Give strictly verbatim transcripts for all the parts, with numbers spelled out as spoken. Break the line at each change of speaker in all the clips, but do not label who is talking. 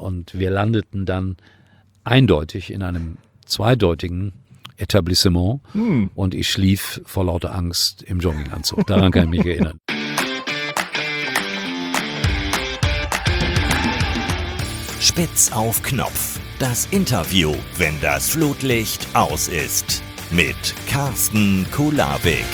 und wir landeten dann eindeutig in einem zweideutigen Etablissement hm. und ich schlief vor lauter Angst im Jogginganzug. Daran kann ich mich erinnern.
Spitz auf Knopf. Das Interview, wenn das Flutlicht aus ist. Mit Carsten Kulabik.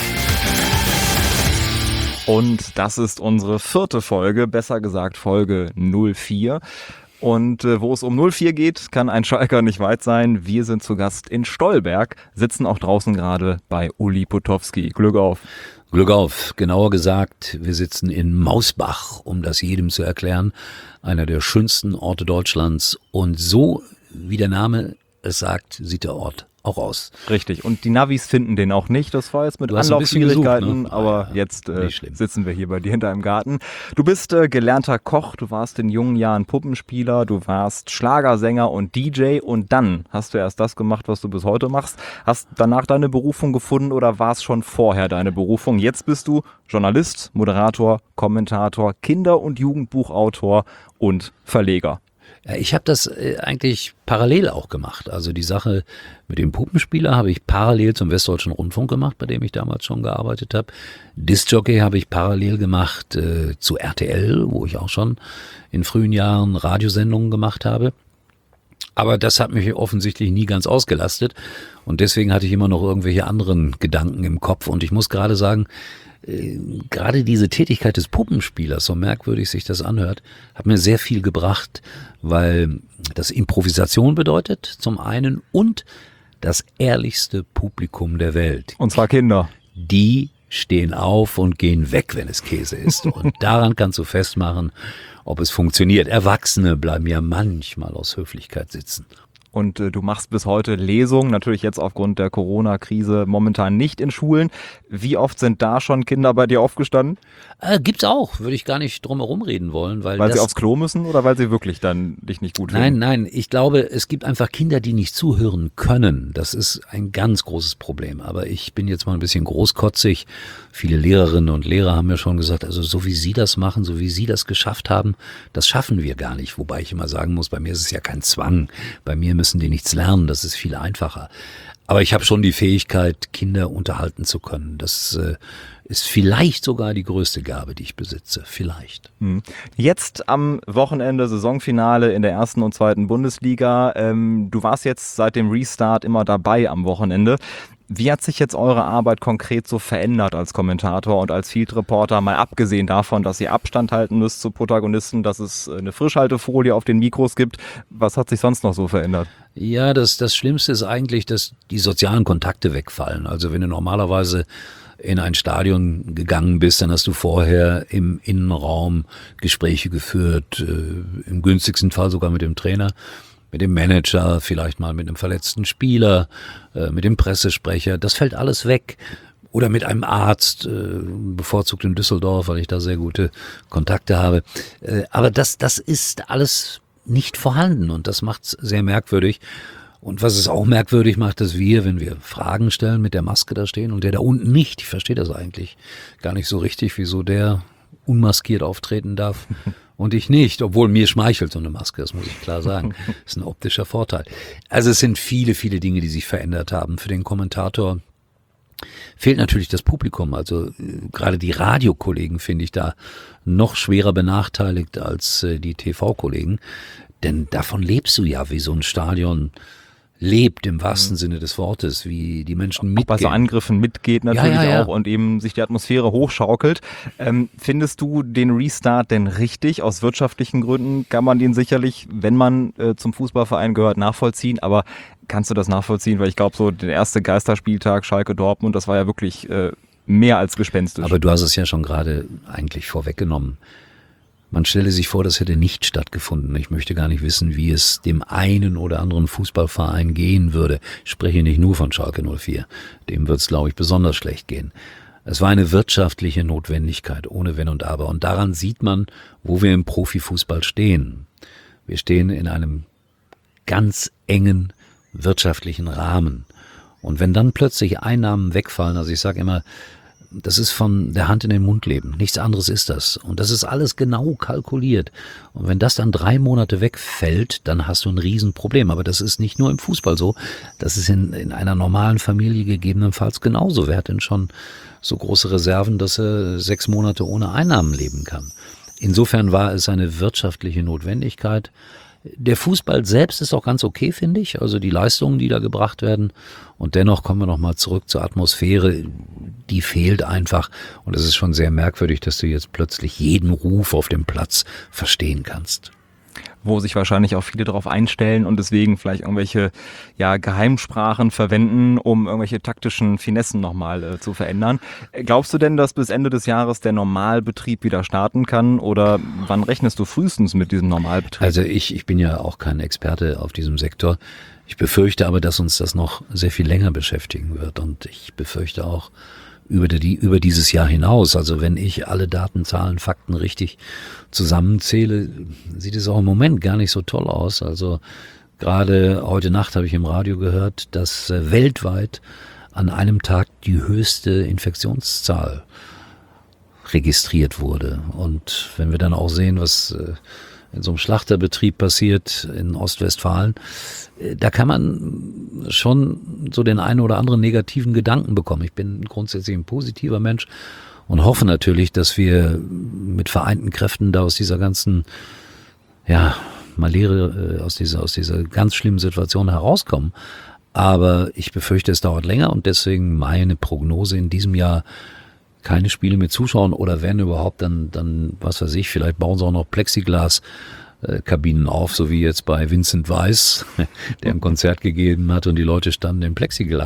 Und das ist unsere vierte Folge, besser gesagt Folge null vier. Und äh, wo es um null vier geht, kann ein Schalker nicht weit sein. Wir sind zu Gast in Stolberg, sitzen auch draußen gerade bei Uli Potowski. Glück auf.
Glück auf. Genauer gesagt, wir sitzen in Mausbach, um das jedem zu erklären. Einer der schönsten Orte Deutschlands. Und so, wie der Name es sagt, sieht der Ort auch aus.
Richtig. Und die Navis finden den auch nicht. Das war jetzt mit Anlaufschwierigkeiten, gesucht, ne? aber ja, jetzt äh, sitzen wir hier bei dir hinter im Garten. Du bist äh, gelernter Koch, du warst in jungen Jahren Puppenspieler, du warst Schlagersänger und D J und dann hast du erst das gemacht, was du bis heute machst. Hast danach deine Berufung gefunden oder war es schon vorher deine Berufung? Jetzt bist du Journalist, Moderator, Kommentator, Kinder- und Jugendbuchautor und Verleger.
Ja, ich habe das äh, eigentlich parallel auch gemacht. Also die Sache mit dem Puppenspieler habe ich parallel zum Westdeutschen Rundfunk gemacht, bei dem ich damals schon gearbeitet habe. Discjockey habe ich parallel gemacht äh, zu R T L, wo ich auch schon in frühen Jahren Radiosendungen gemacht habe. Aber das hat mich offensichtlich nie ganz ausgelastet und deswegen hatte ich immer noch irgendwelche anderen Gedanken im Kopf. Und ich muss gerade sagen, äh, gerade diese Tätigkeit des Puppenspielers, so merkwürdig sich das anhört, hat mir sehr viel gebracht, weil das Improvisation bedeutet zum einen und das ehrlichste Publikum der Welt.
Und zwar Kinder.
Die stehen auf und gehen weg, wenn es Käse ist. Und daran kannst du festmachen, ob es funktioniert. Erwachsene bleiben ja manchmal aus Höflichkeit sitzen.
Und äh, du machst bis heute Lesungen, natürlich jetzt aufgrund der Corona-Krise momentan nicht in Schulen. Wie oft sind da schon Kinder bei dir aufgestanden?
Äh, gibt's auch, würde ich gar nicht drum herum reden wollen. Weil,
weil
das,
sie aufs Klo müssen oder weil sie wirklich dann dich nicht gut finden?
Nein, nein, ich glaube, es gibt einfach Kinder, die nicht zuhören können. Das ist ein ganz großes Problem. Aber ich bin jetzt mal ein bisschen großkotzig. Viele Lehrerinnen und Lehrer haben mir schon gesagt, also so wie Sie das machen, so wie Sie das geschafft haben, das schaffen wir gar nicht. Wobei ich immer sagen muss, bei mir ist es ja kein Zwang. Bei mir müssen die nichts lernen, das ist viel einfacher. Aber ich habe schon die Fähigkeit, Kinder unterhalten zu können. Das äh, ist vielleicht sogar die größte Gabe, die ich besitze. Vielleicht.
Jetzt am Wochenende Saisonfinale in der ersten und zweiten Bundesliga. Ähm, du warst jetzt seit dem Restart immer dabei am Wochenende. Wie hat sich jetzt eure Arbeit konkret so verändert als Kommentator und als Field Reporter, mal abgesehen davon, dass ihr Abstand halten müsst zu Protagonisten, dass es eine Frischhaltefolie auf den Mikros gibt? Was hat sich sonst noch so verändert?
Ja, das, das Schlimmste ist eigentlich, dass die sozialen Kontakte wegfallen. Also wenn du normalerweise in ein Stadion gegangen bist, dann hast du vorher im Innenraum Gespräche geführt, äh, im günstigsten Fall sogar mit dem Trainer, mit dem Manager, vielleicht mal mit einem verletzten Spieler, äh, mit dem Pressesprecher. Das fällt alles weg. Oder mit einem Arzt, äh, bevorzugt in Düsseldorf, weil ich da sehr gute Kontakte habe. Äh, aber das, das ist alles nicht vorhanden und das macht's sehr merkwürdig. Und was es auch merkwürdig macht, dass wir, wenn wir Fragen stellen, mit der Maske da stehen und der da unten nicht, ich verstehe das eigentlich gar nicht so richtig, wieso der unmaskiert auftreten darf und ich nicht, obwohl mir schmeichelt so eine Maske, das muss ich klar sagen. Das ist ein optischer Vorteil. Also es sind viele, viele Dinge, die sich verändert haben. Für den Kommentator fehlt natürlich das Publikum. Also äh, gerade die Radiokollegen finde ich da noch schwerer benachteiligt als äh, die T V-Kollegen. Denn davon lebst du ja, wie so ein Stadion lebt im wahrsten mhm. Sinne des Wortes, wie die Menschen mitgehen.
Auch bei so Angriffen mitgeht natürlich
ja, ja, ja.
auch und eben sich die Atmosphäre hochschaukelt. Ähm, findest du den Restart denn richtig? Aus wirtschaftlichen Gründen kann man den sicherlich, wenn man äh, zum Fußballverein gehört, nachvollziehen. Aber kannst du das nachvollziehen? Weil ich glaube, so der erste Geisterspieltag Schalke-Dortmund, das war ja wirklich äh, mehr als gespenstisch.
Aber du hast es ja schon gerade eigentlich vorweggenommen. Man stelle sich vor, das hätte nicht stattgefunden. Ich möchte gar nicht wissen, wie es dem einen oder anderen Fußballverein gehen würde. Ich spreche nicht nur von Schalke null vier. Dem wird es, glaube ich, besonders schlecht gehen. Es war eine wirtschaftliche Notwendigkeit, ohne Wenn und Aber. Und daran sieht man, wo wir im Profifußball stehen. Wir stehen in einem ganz engen wirtschaftlichen Rahmen. Und wenn dann plötzlich Einnahmen wegfallen, also ich sage immer, das ist von der Hand in den Mund leben. Nichts anderes ist das. Und das ist alles genau kalkuliert. Und wenn das dann drei Monate wegfällt, dann hast du ein Riesenproblem. Aber das ist nicht nur im Fußball so. Das ist in, in einer normalen Familie gegebenenfalls genauso. Wer hat denn schon so große Reserven, dass er sechs Monate ohne Einnahmen leben kann? Insofern war es eine wirtschaftliche Notwendigkeit. Der Fußball selbst ist auch ganz okay, finde ich. Also die Leistungen, die da gebracht werden. Und dennoch kommen wir nochmal zurück zur Atmosphäre. Die fehlt einfach. Und es ist schon sehr merkwürdig, dass du jetzt plötzlich jeden Ruf auf dem Platz verstehen kannst.
Wo sich wahrscheinlich auch viele darauf einstellen und deswegen vielleicht irgendwelche ja, Geheimsprachen verwenden, um irgendwelche taktischen Finessen nochmal äh, zu verändern. Glaubst du denn, dass bis Ende des Jahres der Normalbetrieb wieder starten kann oder wann rechnest du frühestens mit diesem Normalbetrieb?
Also ich, ich bin ja auch kein Experte auf diesem Sektor. Ich befürchte aber, dass uns das noch sehr viel länger beschäftigen wird und ich befürchte auch, über die, über dieses Jahr hinaus. Also wenn ich alle Daten, Zahlen, Fakten richtig zusammenzähle, sieht es auch im Moment gar nicht so toll aus. Also gerade heute Nacht habe ich im Radio gehört, dass äh, weltweit an einem Tag die höchste Infektionszahl registriert wurde. Und wenn wir dann auch sehen, was äh, in so einem Schlachterbetrieb passiert in Ostwestfalen, da kann man schon so den einen oder anderen negativen Gedanken bekommen. Ich bin grundsätzlich ein positiver Mensch und hoffe natürlich, dass wir mit vereinten Kräften da aus dieser ganzen, ja, Malere, aus dieser, aus dieser ganz schlimmen Situation herauskommen. Aber ich befürchte, es dauert länger und deswegen meine Prognose in diesem Jahr: keine Spiele mit Zuschauern oder wenn überhaupt, dann, dann was weiß ich, vielleicht bauen sie auch noch Plexiglas-Kabinen auf, so wie jetzt bei Vincent Weiss, der ein Konzert gegeben hat und die Leute standen in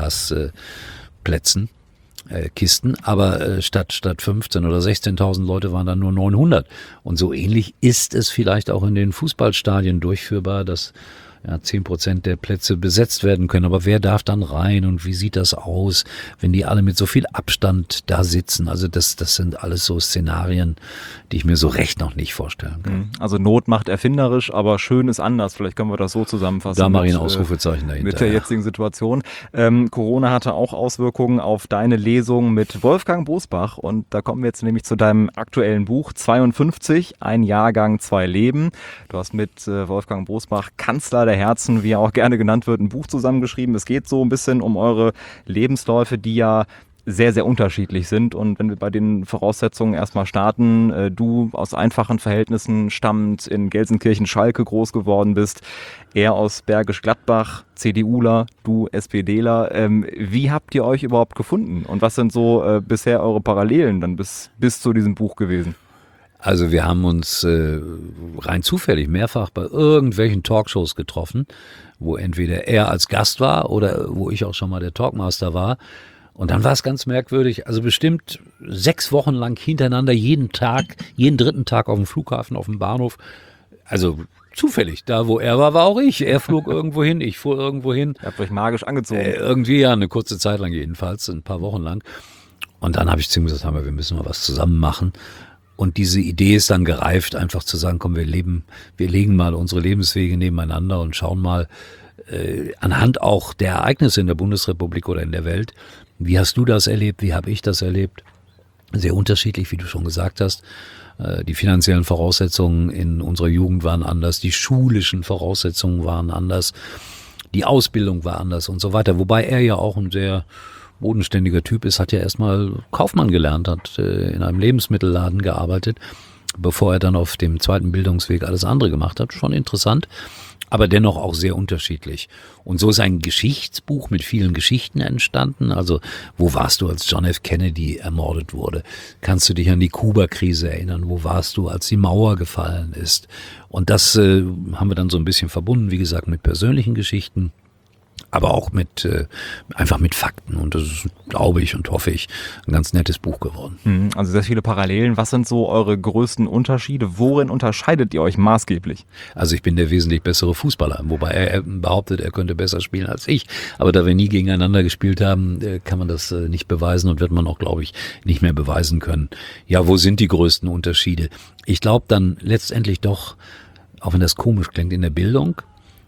Plexiglas-Plätzen, äh, Kisten, aber äh, statt, statt fünfzehntausend oder sechzehntausend Leute waren dann nur neunhundert. Und so ähnlich ist es vielleicht auch in den Fußballstadien durchführbar, dass ja, zehn Prozent der Plätze besetzt werden können. Aber wer darf dann rein und wie sieht das aus, wenn die alle mit so viel Abstand da sitzen? Also das, das sind alles so Szenarien, die ich mir so recht noch nicht vorstellen kann.
Also Not macht erfinderisch, aber schön ist anders. Vielleicht können wir das so zusammenfassen.
Da mache ich ein Ausrufezeichen dahinter.
Mit der jetzigen Situation. Ähm, Corona hatte auch Auswirkungen auf deine Lesung mit Wolfgang Bosbach. Und da kommen wir jetzt nämlich zu deinem aktuellen Buch zweiundfünfzig, ein Jahrgang, zwei Leben. Du hast mit äh, Wolfgang Bosbach, Kanzler der Herzen, wie er auch gerne genannt wird, ein Buch zusammengeschrieben. Es geht so ein bisschen um eure Lebensläufe, die ja sehr, sehr unterschiedlich sind. Und wenn wir bei den Voraussetzungen erstmal starten, äh, du aus einfachen Verhältnissen stammend in Gelsenkirchen-Schalke groß geworden bist, er aus Bergisch Gladbach, CDUler, du SPDler. Ähm, wie habt ihr euch überhaupt gefunden? Und was sind so äh, bisher eure Parallelen dann bis, bis zu diesem Buch gewesen?
Also wir haben uns äh, rein zufällig mehrfach bei irgendwelchen Talkshows getroffen, wo entweder er als Gast war oder wo ich auch schon mal der Talkmaster war. Und dann war es ganz merkwürdig, also bestimmt sechs Wochen lang hintereinander, jeden Tag, jeden dritten Tag auf dem Flughafen, auf dem Bahnhof. Also zufällig, da wo er war, war auch ich. Er flog irgendwo hin, ich fuhr irgendwo hin.
Ihr habt euch magisch angezogen.
Äh, irgendwie ja, eine kurze Zeit lang jedenfalls, ein paar Wochen lang. Und dann habe ich zu ihm gesagt, wir müssen mal was zusammen machen. Und diese Idee ist dann gereift, einfach zu sagen, komm, wir leben, wir legen mal unsere Lebenswege nebeneinander und schauen mal äh, anhand auch der Ereignisse in der Bundesrepublik oder in der Welt, wie hast du das erlebt, wie habe ich das erlebt? Sehr unterschiedlich, wie du schon gesagt hast. Äh, die finanziellen Voraussetzungen in unserer Jugend waren anders, die schulischen Voraussetzungen waren anders, die Ausbildung war anders und so weiter. Wobei er ja auch ein sehr bodenständiger Typ ist, hat ja erstmal Kaufmann gelernt, hat äh, in einem Lebensmittelladen gearbeitet, bevor er dann auf dem zweiten Bildungsweg alles andere gemacht hat. Schon interessant, aber dennoch auch sehr unterschiedlich. Und so ist ein Geschichtsbuch mit vielen Geschichten entstanden. Also, wo warst du, als John F. Kennedy ermordet wurde? Kannst du dich an die Kuba-Krise erinnern? Wo warst du, als die Mauer gefallen ist? Und das äh, haben wir dann so ein bisschen verbunden, wie gesagt, mit persönlichen Geschichten, aber auch mit äh, einfach mit Fakten. Und das ist, glaube ich und hoffe ich, ein ganz nettes Buch geworden.
Also sehr viele Parallelen. Was sind so eure größten Unterschiede? Worin unterscheidet ihr euch maßgeblich?
Also ich bin der wesentlich bessere Fußballer, wobei er behauptet, er könnte besser spielen als ich. Aber da wir nie gegeneinander gespielt haben, kann man das nicht beweisen und wird man auch, glaube ich, nicht mehr beweisen können. Ja, wo sind die größten Unterschiede? Ich glaube dann letztendlich doch, auch wenn das komisch klingt, in der Bildung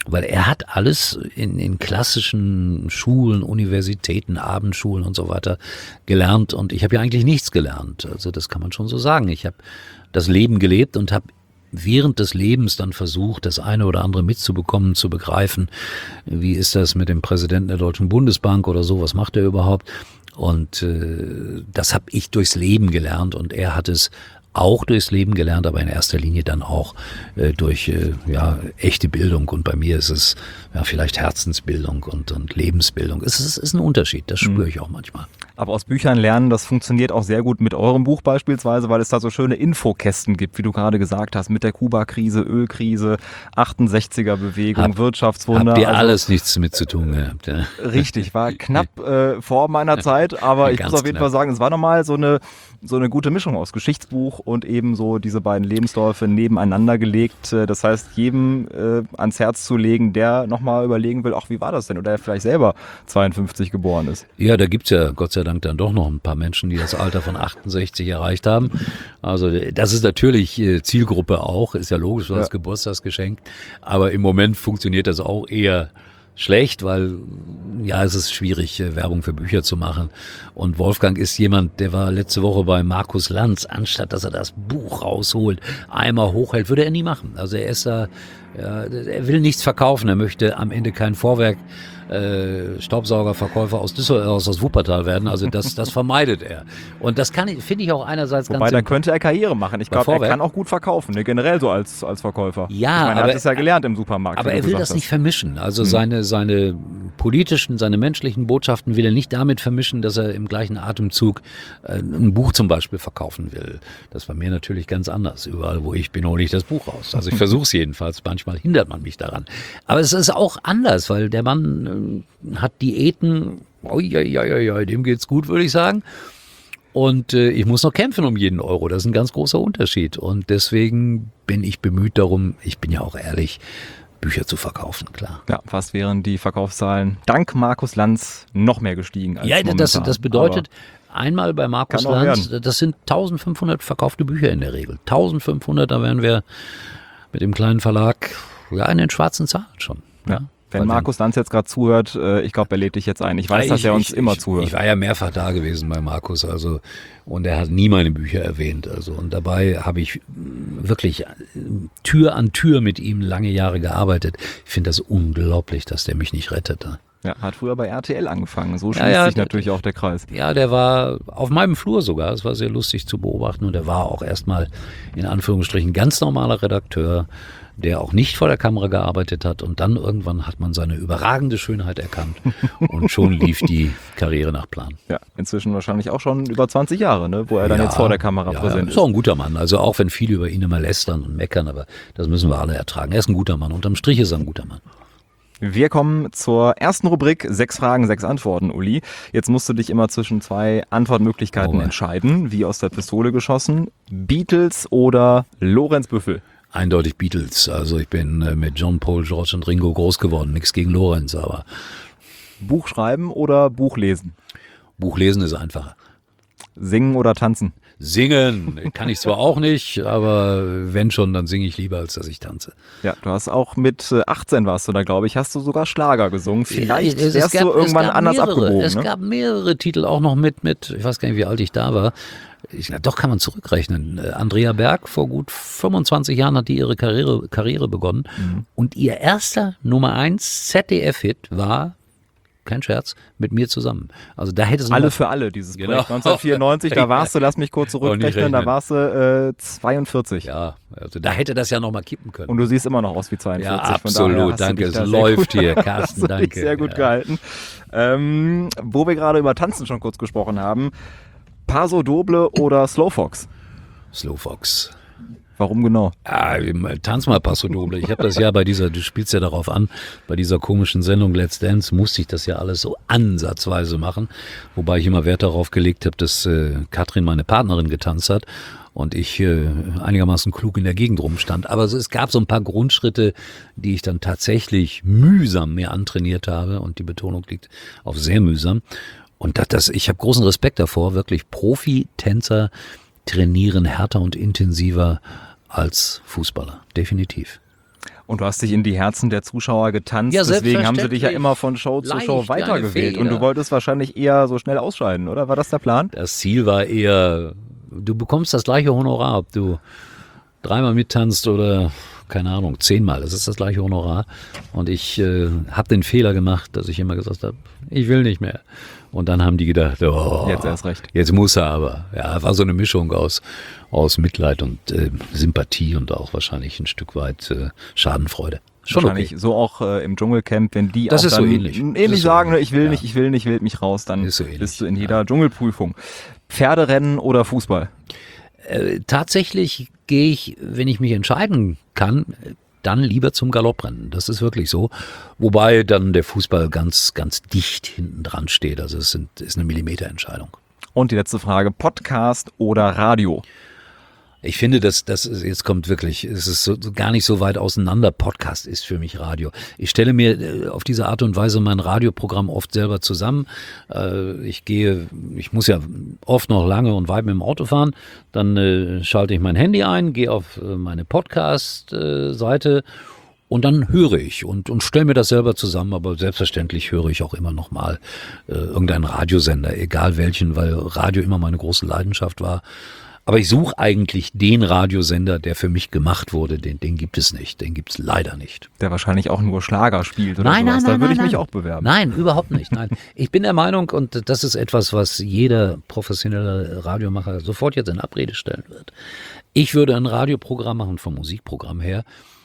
Weil er hat alles in, in klassischen Schulen, Universitäten, Abendschulen und so weiter gelernt und ich habe ja eigentlich nichts gelernt. Also das kann man schon so sagen. Ich habe das Leben gelebt und habe während des Lebens dann versucht, das eine oder andere mitzubekommen, zu begreifen. Wie ist das mit dem Präsidenten der Deutschen Bundesbank oder so? Was macht er überhaupt? Und äh, das habe ich durchs Leben gelernt und er hat es auch durchs Leben gelernt, aber in erster Linie dann auch äh, durch äh, ja, echte Bildung. Und bei mir ist es ja vielleicht Herzensbildung und, und Lebensbildung. Es ist, ist ein Unterschied, das spüre ich auch manchmal.
Aber aus Büchern lernen, das funktioniert auch sehr gut mit eurem Buch beispielsweise, weil es da so schöne Infokästen gibt, wie du gerade gesagt hast, mit der Kuba-Krise, Ölkrise, achtundsechziger-Bewegung, Hab, Wirtschaftswunder.
Habt ihr
also,
alles nichts mit zu tun gehabt. Ja.
Richtig, war knapp äh, vor meiner Zeit, aber ich muss auf jeden knapp. Fall sagen, es war nochmal so eine, so eine gute Mischung aus Geschichtsbuch und eben so diese beiden Lebensläufe nebeneinander gelegt. Das heißt, jedem äh, ans Herz zu legen, der nochmal überlegen will, ach, wie war das denn? Oder der vielleicht selber zweiundfünfzig geboren ist.
Ja, da gibt's ja Gott sei Dank dann doch noch ein paar Menschen, die das Alter von achtundsechzig erreicht haben. Also das ist natürlich Zielgruppe auch, ist ja logisch, das ja. Geburtstagsgeschenk. Aber im Moment funktioniert das auch eher schlecht, weil ja, es ist schwierig, Werbung für Bücher zu machen. Und Wolfgang ist jemand, der war letzte Woche bei Markus Lanz, anstatt dass er das Buch rausholt, einmal hochhält, würde er nie machen. Also er ist da, ja, er will nichts verkaufen, er möchte am Ende kein Vorwerk Äh, Staubsaugerverkäufer aus Düsseldorf, aus Wuppertal werden. Also das, das vermeidet er. Und das kann ich, finde ich auch einerseits
Wobei,
ganz...
Wobei, da könnte er Karriere machen. Ich glaube, er kann auch gut verkaufen, ne? Generell so als, als Verkäufer.
Ja,
ich meine,
aber,
er hat es ja gelernt im Supermarkt.
Aber er will das hast. nicht vermischen. Also hm. seine, seine politischen, seine menschlichen Botschaften will er nicht damit vermischen, dass er im gleichen Atemzug äh, ein Buch zum Beispiel verkaufen will. Das war mir natürlich ganz anders. Überall, wo ich bin, hole ich das Buch raus. Also ich versuche es jedenfalls. Manchmal hindert man mich daran. Aber es ist auch anders, weil der Mann hat Diäten, oi, oi, oi, oi, dem geht's gut, würde ich sagen. Und äh, ich muss noch kämpfen um jeden Euro. Das ist ein ganz großer Unterschied. Und deswegen bin ich bemüht darum, ich bin ja auch ehrlich, Bücher zu verkaufen, klar.
Ja, fast wären die Verkaufszahlen dank Markus Lanz noch mehr gestiegen als
Ja,
momentan.
das, das bedeutet, Aber einmal bei Markus Lanz, werden. das sind eintausendfünfhundert verkaufte Bücher in der Regel. eintausendfünfhundert, da wären wir mit dem kleinen Verlag ja in den schwarzen Zahlen schon. Ja. ja.
Wenn Markus Lanz jetzt gerade zuhört, ich glaube, er lädt dich jetzt ein. Ich weiß,
ich,
dass er uns
ich,
immer
ich,
zuhört.
Ich war ja mehrfach da gewesen bei Markus, also und er hat nie meine Bücher erwähnt. Also und dabei habe ich wirklich Tür an Tür mit ihm lange Jahre gearbeitet. Ich finde das unglaublich, dass der mich nicht rettete.
Ja, hat früher bei R T L angefangen. So schließt
ja, ja,
sich natürlich auch der Kreis.
Ja, der war auf meinem Flur sogar. Es war sehr lustig zu beobachten und er war auch erstmal in Anführungsstrichen ganz normaler Redakteur, der auch nicht vor der Kamera gearbeitet hat und dann irgendwann hat man seine überragende Schönheit erkannt und schon lief die Karriere nach Plan.
Ja, inzwischen wahrscheinlich auch schon über zwanzig Jahre, ne, wo er dann ja, jetzt vor der Kamera
ja,
präsent
ist.
Ist
auch ein guter Mann, also auch wenn viele über ihn immer lästern und meckern, aber das müssen wir alle ertragen. Er ist ein guter Mann, unterm Strich ist er ein guter Mann.
Wir kommen zur ersten Rubrik, sechs Fragen, sechs Antworten, Uli. Jetzt musst du dich immer zwischen zwei Antwortmöglichkeiten oh. entscheiden, wie aus der Pistole geschossen. Beatles oder Lorenz Büffel?
Eindeutig Beatles. Also ich bin mit John, Paul, George und Ringo groß geworden. Nichts gegen Lorenz, aber...
Buch schreiben oder Buch lesen?
Buch lesen ist einfacher.
Singen oder tanzen?
Singen kann ich zwar auch nicht, aber wenn schon, dann singe ich lieber, als dass ich tanze.
Ja, du hast auch mit achtzehn warst du da, glaube ich, hast du sogar Schlager gesungen. Vielleicht
ja,
wärst
gab,
du irgendwann anders
mehrere,
abgebogen.
Es
ne?
gab mehrere Titel auch noch mit, mit, ich weiß gar nicht, wie alt ich da war. Ich, doch kann man zurückrechnen. Andrea Berg, vor gut fünfundzwanzig Jahren hat die ihre Karriere, Karriere begonnen. Mhm. Und ihr erster Nummer eins Z D F-Hit war, kein Scherz, mit mir zusammen. Also da hätte es
Alle für alle, dieses Projekt. Genau. neunzehnhundertvierundneunzig, da warst du, lass mich kurz zurückrechnen, da warst du äh, zweiundvierzig.
Ja, also da hätte das ja nochmal kippen können.
Und du siehst immer noch aus wie zweiundvierzig.
Ja, absolut, danke, es läuft hier, Carsten,
hast
danke.
Dich sehr gut
ja.
gehalten. Ähm, wo wir gerade über Tanzen schon kurz gesprochen haben, Paso Doble oder Slowfox?
Slowfox.
Warum genau?
Ah, tanz mal Paso Doble. Ich habe das ja bei dieser, du spielst ja darauf an, bei dieser komischen Sendung Let's Dance musste ich das ja alles so ansatzweise machen, wobei ich immer Wert darauf gelegt habe, dass äh, Katrin, meine Partnerin, getanzt hat und ich äh, einigermaßen klug in der Gegend rumstand. Aber es gab so ein paar Grundschritte, die ich dann tatsächlich mühsam mir antrainiert habe und die Betonung liegt auf sehr mühsam. Und das, das, ich habe großen Respekt davor, wirklich Profi-Tänzer trainieren härter und intensiver als Fußballer, definitiv.
Und du hast dich in die Herzen der Zuschauer getanzt, ja, deswegen haben sie dich ja immer von Show zu Show weitergewählt. Und du wolltest wahrscheinlich eher so schnell ausscheiden, oder? War das der Plan?
Das Ziel war eher, du bekommst das gleiche Honorar, ob du dreimal mittanzt oder, keine Ahnung, zehnmal. Das ist das gleiche Honorar. Und ich äh, habe den Fehler gemacht, dass ich immer gesagt habe, ich will nicht mehr. Und dann haben die gedacht, oh,
jetzt erst recht.
Jetzt muss er aber. Ja, war so eine Mischung aus, aus Mitleid und äh, Sympathie und auch wahrscheinlich ein Stück weit äh, Schadenfreude.
Schon wahrscheinlich okay. So auch äh, im Dschungelcamp, wenn die
das
auch
ist
dann
so ähnlich,
ähnlich sagen,
so
ich will ja. nicht, ich will nicht, wählt mich raus, dann
so
bist du in jeder ja. Dschungelprüfung. Pferderennen oder Fußball?
Äh, tatsächlich gehe ich, wenn ich mich entscheiden kann, dann lieber zum Galopprennen. Das ist wirklich so. Wobei dann der Fußball ganz, ganz dicht hinten dran steht. Also es sind, ist eine Millimeterentscheidung.
Und die letzte Frage, Podcast oder Radio?
Ich finde, dass das jetzt kommt wirklich, es ist so, gar nicht so weit auseinander. Podcast ist für mich Radio. Ich stelle mir auf diese Art und Weise mein Radioprogramm oft selber zusammen. Ich gehe, ich muss ja oft noch lange und weit mit dem Auto fahren. Dann äh, schalte ich mein Handy ein, gehe auf meine Podcast-Seite und dann höre ich und, und stelle mir das selber zusammen. Aber selbstverständlich höre ich auch immer noch mal äh, irgendeinen Radiosender, egal welchen, weil Radio immer meine große Leidenschaft war. Aber ich suche eigentlich den Radiosender, der für mich gemacht wurde. Den, den gibt es nicht. Den gibt es leider nicht.
Der wahrscheinlich auch nur Schlager spielt oder
nein,
sowas.
Nein,
da
nein,
würde ich
nein,
mich
nein.
auch bewerben.
Nein, überhaupt nicht. Nein. Ich bin der Meinung, und das ist etwas, was jeder professionelle Radiomacher sofort jetzt in Abrede stellen wird. Ich würde ein Radioprogramm machen, vom Musikprogramm her,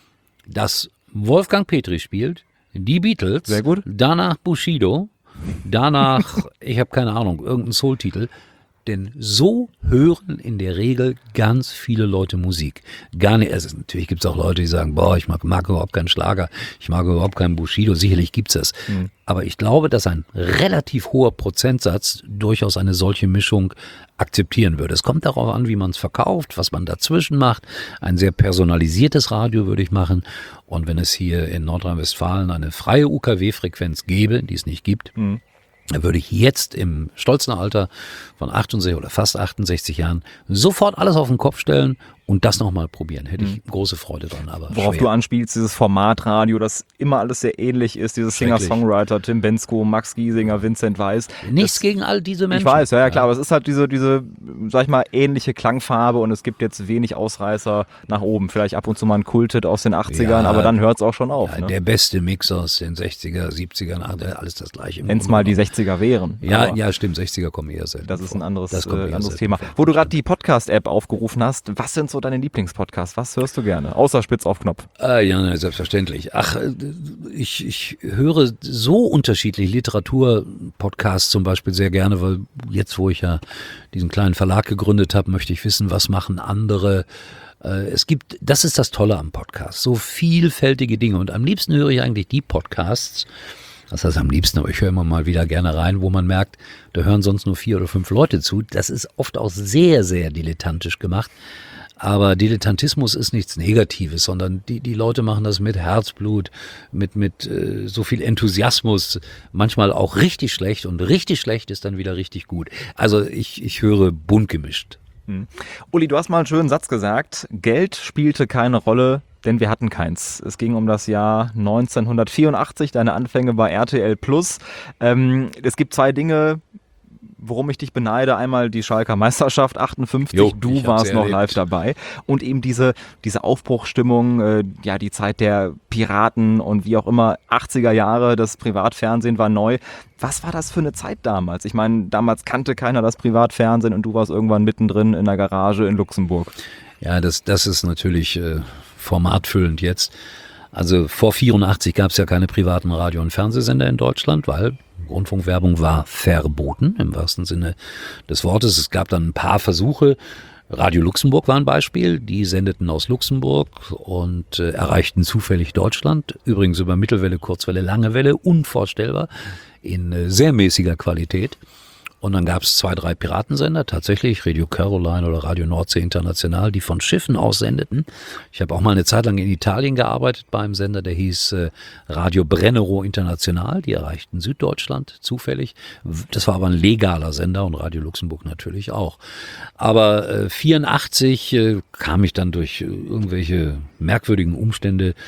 das Wolfgang Petri spielt, die Beatles,
sehr gut.
Danach Bushido, danach, ich habe keine Ahnung, irgendein Soul-Titel. Denn so hören in der Regel ganz viele Leute Musik. Gar nicht, also natürlich gibt es auch Leute, die sagen, boah, ich mag, mag überhaupt keinen Schlager, ich mag überhaupt keinen Bushido, sicherlich gibt es das. Mhm. Aber ich glaube, dass ein relativ hoher Prozentsatz durchaus eine solche Mischung akzeptieren würde. Es kommt darauf an, wie man es verkauft, was man dazwischen macht. Ein sehr personalisiertes Radio würde ich machen. Und wenn es hier in Nordrhein-Westfalen eine freie U K W-Frequenz gäbe, die es nicht gibt, mhm. Da würde ich jetzt im stolzen Alter von achtundsechzig oder fast achtundsechzig Jahren sofort alles auf den Kopf stellen und das nochmal probieren. Hätte ich große Freude dran. Aber
worauf
schwer.
Du anspielst, dieses Formatradio, das immer alles sehr ähnlich ist, dieses Singer-Songwriter, Tim Bendzko, Max Giesinger, Vincent Weiss.
Nichts
das,
gegen all diese Menschen.
Ich weiß, ja, ja klar, aber es ist halt diese, diese, sag ich mal, ähnliche Klangfarbe und es gibt jetzt wenig Ausreißer nach oben. Vielleicht ab und zu mal ein Kulthit aus den achtzigern, ja, aber dann hört es auch schon auf.
Ja,
ne?
Der beste Mix aus den sechziger, siebzigern, alles das gleiche.
Wenn es mal die sechziger wären.
Ja, ja, stimmt, sechziger kommen eher selten.
Das ist ein anderes,
das
äh, anderes Thema. Wo du gerade die Podcast-App aufgerufen hast, was sind so deine Lieblingspodcasts? Was hörst du gerne? Außer Spitz auf Knopf.
Äh, ja, selbstverständlich. Ach, ich, ich höre so unterschiedlich Literatur-Podcasts zum Beispiel sehr gerne, weil jetzt, wo ich ja diesen kleinen Verlag gegründet habe, möchte ich wissen, was machen andere. Äh, es gibt, das ist das Tolle am Podcast, so vielfältige Dinge. Und am liebsten höre ich eigentlich die Podcasts, das heißt am liebsten, aber ich höre immer mal wieder gerne rein, wo man merkt, da hören sonst nur vier oder fünf Leute zu. Das ist oft auch sehr, sehr dilettantisch gemacht. Aber Dilettantismus ist nichts Negatives, sondern die, die Leute machen das mit Herzblut, mit, mit äh, so viel Enthusiasmus, manchmal auch richtig schlecht und richtig schlecht ist dann wieder richtig gut. Also ich, ich höre bunt gemischt.
Hm. Uli, du hast mal einen schönen Satz gesagt, Geld spielte keine Rolle, denn wir hatten keins. Es ging um das Jahr neunzehnhundertvierundachtzig, deine Anfänge bei R T L Plus. Ähm, es gibt zwei Dinge, worum ich dich beneide, einmal die Schalker Meisterschaft achtundfünfzig, jo, du warst noch live dabei und eben diese, diese Aufbruchsstimmung, äh, ja die Zeit der Piraten und wie auch immer, achtziger Jahre, das Privatfernsehen war neu. Was war das für eine Zeit damals? Ich meine, damals kannte keiner das Privatfernsehen und du warst irgendwann mittendrin in der Garage in Luxemburg.
Ja, das, das ist natürlich äh, formatfüllend jetzt. Also vor vierundachtzig gab es ja keine privaten Radio- und Fernsehsender in Deutschland, weil Rundfunkwerbung war verboten, im wahrsten Sinne des Wortes. Es gab dann ein paar Versuche. Radio Luxemburg war ein Beispiel. Die sendeten aus Luxemburg und äh, erreichten zufällig Deutschland. Übrigens über Mittelwelle, Kurzwelle, Langewelle, unvorstellbar, in äh, sehr mäßiger Qualität. Und dann gab es zwei, drei Piratensender, tatsächlich Radio Caroline oder Radio Nordsee International, die von Schiffen aus sendeten. Ich habe auch mal eine Zeit lang in Italien gearbeitet bei einem Sender, der hieß äh, Radio Brennero International. Die erreichten Süddeutschland zufällig. Das war aber ein legaler Sender und Radio Luxemburg natürlich auch. Aber äh, vierundachtzig äh, kam ich dann durch äh, irgendwelche merkwürdigen Umstände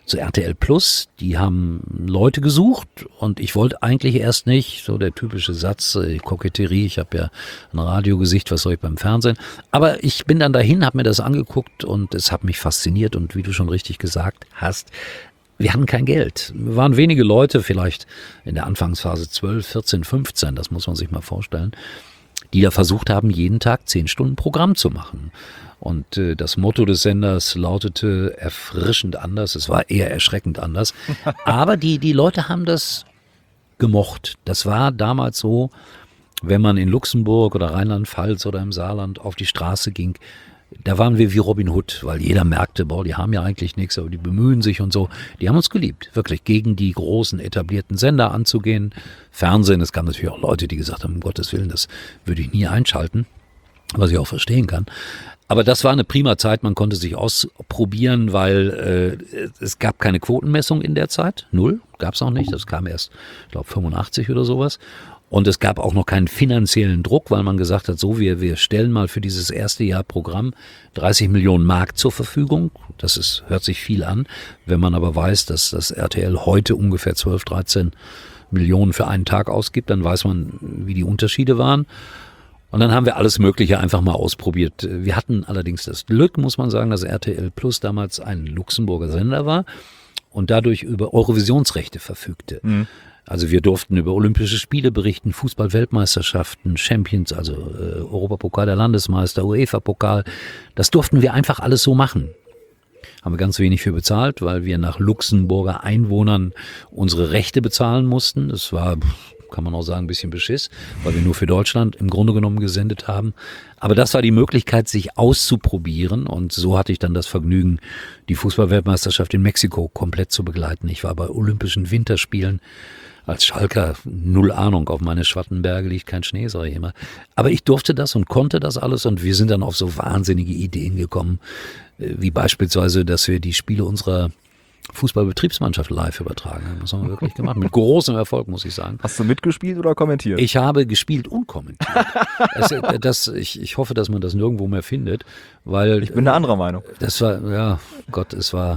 zu R T L Plus. Die haben Leute gesucht und ich wollte eigentlich erst nicht, so der typische Satz, äh, Koketterie, ich habe ja ein Radiogesicht, was soll ich beim Fernsehen? Aber ich bin dann dahin, habe mir das angeguckt und es hat mich fasziniert und wie du schon richtig gesagt hast, wir hatten kein Geld. Wir waren wenige Leute, vielleicht in der Anfangsphase zwölf, vierzehn, fünfzehn, das muss man sich mal vorstellen, die da versucht haben, jeden Tag zehn Stunden Programm zu machen. Und äh, das Motto des Senders lautete erfrischend anders, es war eher erschreckend anders. Aber die, die Leute haben das gemocht. Das war damals so, wenn man in Luxemburg oder Rheinland-Pfalz oder im Saarland auf die Straße ging, da waren wir wie Robin Hood, weil jeder merkte, boah, die haben ja eigentlich nichts, aber die bemühen sich und so. Die haben uns geliebt, wirklich gegen die großen etablierten Sender anzugehen. Fernsehen, es gab natürlich auch Leute, die gesagt haben, um Gottes Willen, das würde ich nie einschalten, was ich auch verstehen kann. Aber das war eine prima Zeit, man konnte sich ausprobieren, weil äh, es gab keine Quotenmessung in der Zeit, null, gab es auch nicht, das kam erst, ich glaube, fünfundachtzig oder sowas. Und es gab auch noch keinen finanziellen Druck, weil man gesagt hat, so, wir, wir stellen mal für dieses erste Jahr Programm dreißig Millionen Mark zur Verfügung. Das ist, hört sich viel an. Wenn man aber weiß, dass das R T L heute ungefähr zwölf, dreizehn Millionen für einen Tag ausgibt, dann weiß man, wie die Unterschiede waren. Und dann haben wir alles Mögliche einfach mal ausprobiert. Wir hatten allerdings das Glück, muss man sagen, dass R T L Plus damals ein Luxemburger Sender war und dadurch über Eurovisionsrechte verfügte. Mhm. Also wir durften über Olympische Spiele berichten, Fußball-Weltmeisterschaften, Champions, also äh, Europapokal der Landesmeister, UEFA-Pokal. Das durften wir einfach alles so machen. Haben wir ganz wenig für bezahlt, weil wir nach Luxemburger Einwohnern unsere Rechte bezahlen mussten. Das war, kann man auch sagen, ein bisschen Beschiss, weil wir nur für Deutschland im Grunde genommen gesendet haben. Aber das war die Möglichkeit, sich auszuprobieren. Und so hatte ich dann das Vergnügen, die Fußball-Weltmeisterschaft in Mexiko komplett zu begleiten. Ich war bei Olympischen Winterspielen. Als Schalker, null Ahnung, auf meine Schwattenberge liegt kein Schnee, sage ich immer. Aber ich durfte das und konnte das alles und wir sind dann auf so wahnsinnige Ideen gekommen, wie beispielsweise, dass wir die Spiele unserer Fußballbetriebsmannschaft live übertragen haben. Das haben wir wirklich gemacht. Mit großem Erfolg, muss ich sagen.
Hast du mitgespielt oder kommentiert?
Ich habe gespielt und kommentiert. das, das, ich, ich hoffe, dass man das nirgendwo mehr findet, weil...
Ich bin der anderer Meinung.
Das war, ja, Gott, es war...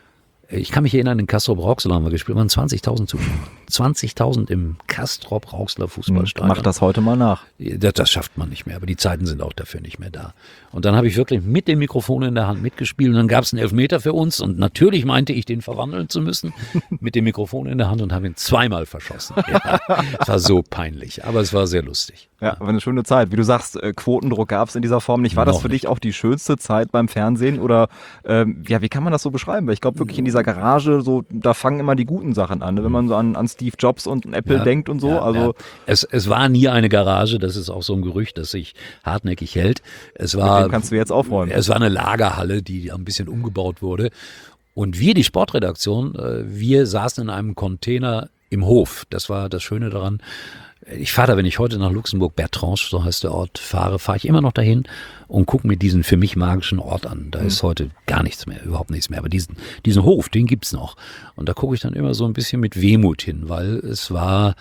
Ich kann mich erinnern, in Castrop-Rauxel haben wir gespielt, waren zwanzigtausend Zuschauer. zwanzigtausend im Castrop-Rauxler Fußballstadion.
Mach das heute mal nach.
Das, das schafft man nicht mehr, aber die Zeiten sind auch dafür nicht mehr da. Und dann habe ich wirklich mit dem Mikrofon in der Hand mitgespielt und dann gab es einen Elfmeter für uns und natürlich meinte ich, den verwandeln zu müssen mit dem Mikrofon in der Hand und habe ihn zweimal verschossen. Ja, es war so peinlich, aber es war sehr lustig.
Ja, war eine schöne Zeit. Wie du sagst, Quotendruck gab es in dieser Form nicht. War das für dich auch die schönste Zeit beim Fernsehen oder ähm, ja, wie kann man das so beschreiben? Weil ich glaube wirklich in dieser Garage, so da fangen immer die guten Sachen an, ne? Wenn man so an, an Steve Jobs und Apple ja, denkt und so.
Ja,
also
ja. Es, es war nie eine Garage, das ist auch so ein Gerücht, das sich hartnäckig hält. Es war,
mit dem kannst du jetzt aufräumen.
Es war eine Lagerhalle, die ein bisschen umgebaut wurde. Und wir, die Sportredaktion, wir saßen in einem Container im Hof. Das war das Schöne daran. Ich fahre da, wenn ich heute nach Luxemburg, Bertrange, so heißt der Ort, fahre, fahre ich immer noch dahin und gucke mir diesen für mich magischen Ort an. Da mhm. ist heute gar nichts mehr, überhaupt nichts mehr. Aber diesen, diesen Hof, den gibt's noch. Und da gucke ich dann immer so ein bisschen mit Wehmut hin, weil es war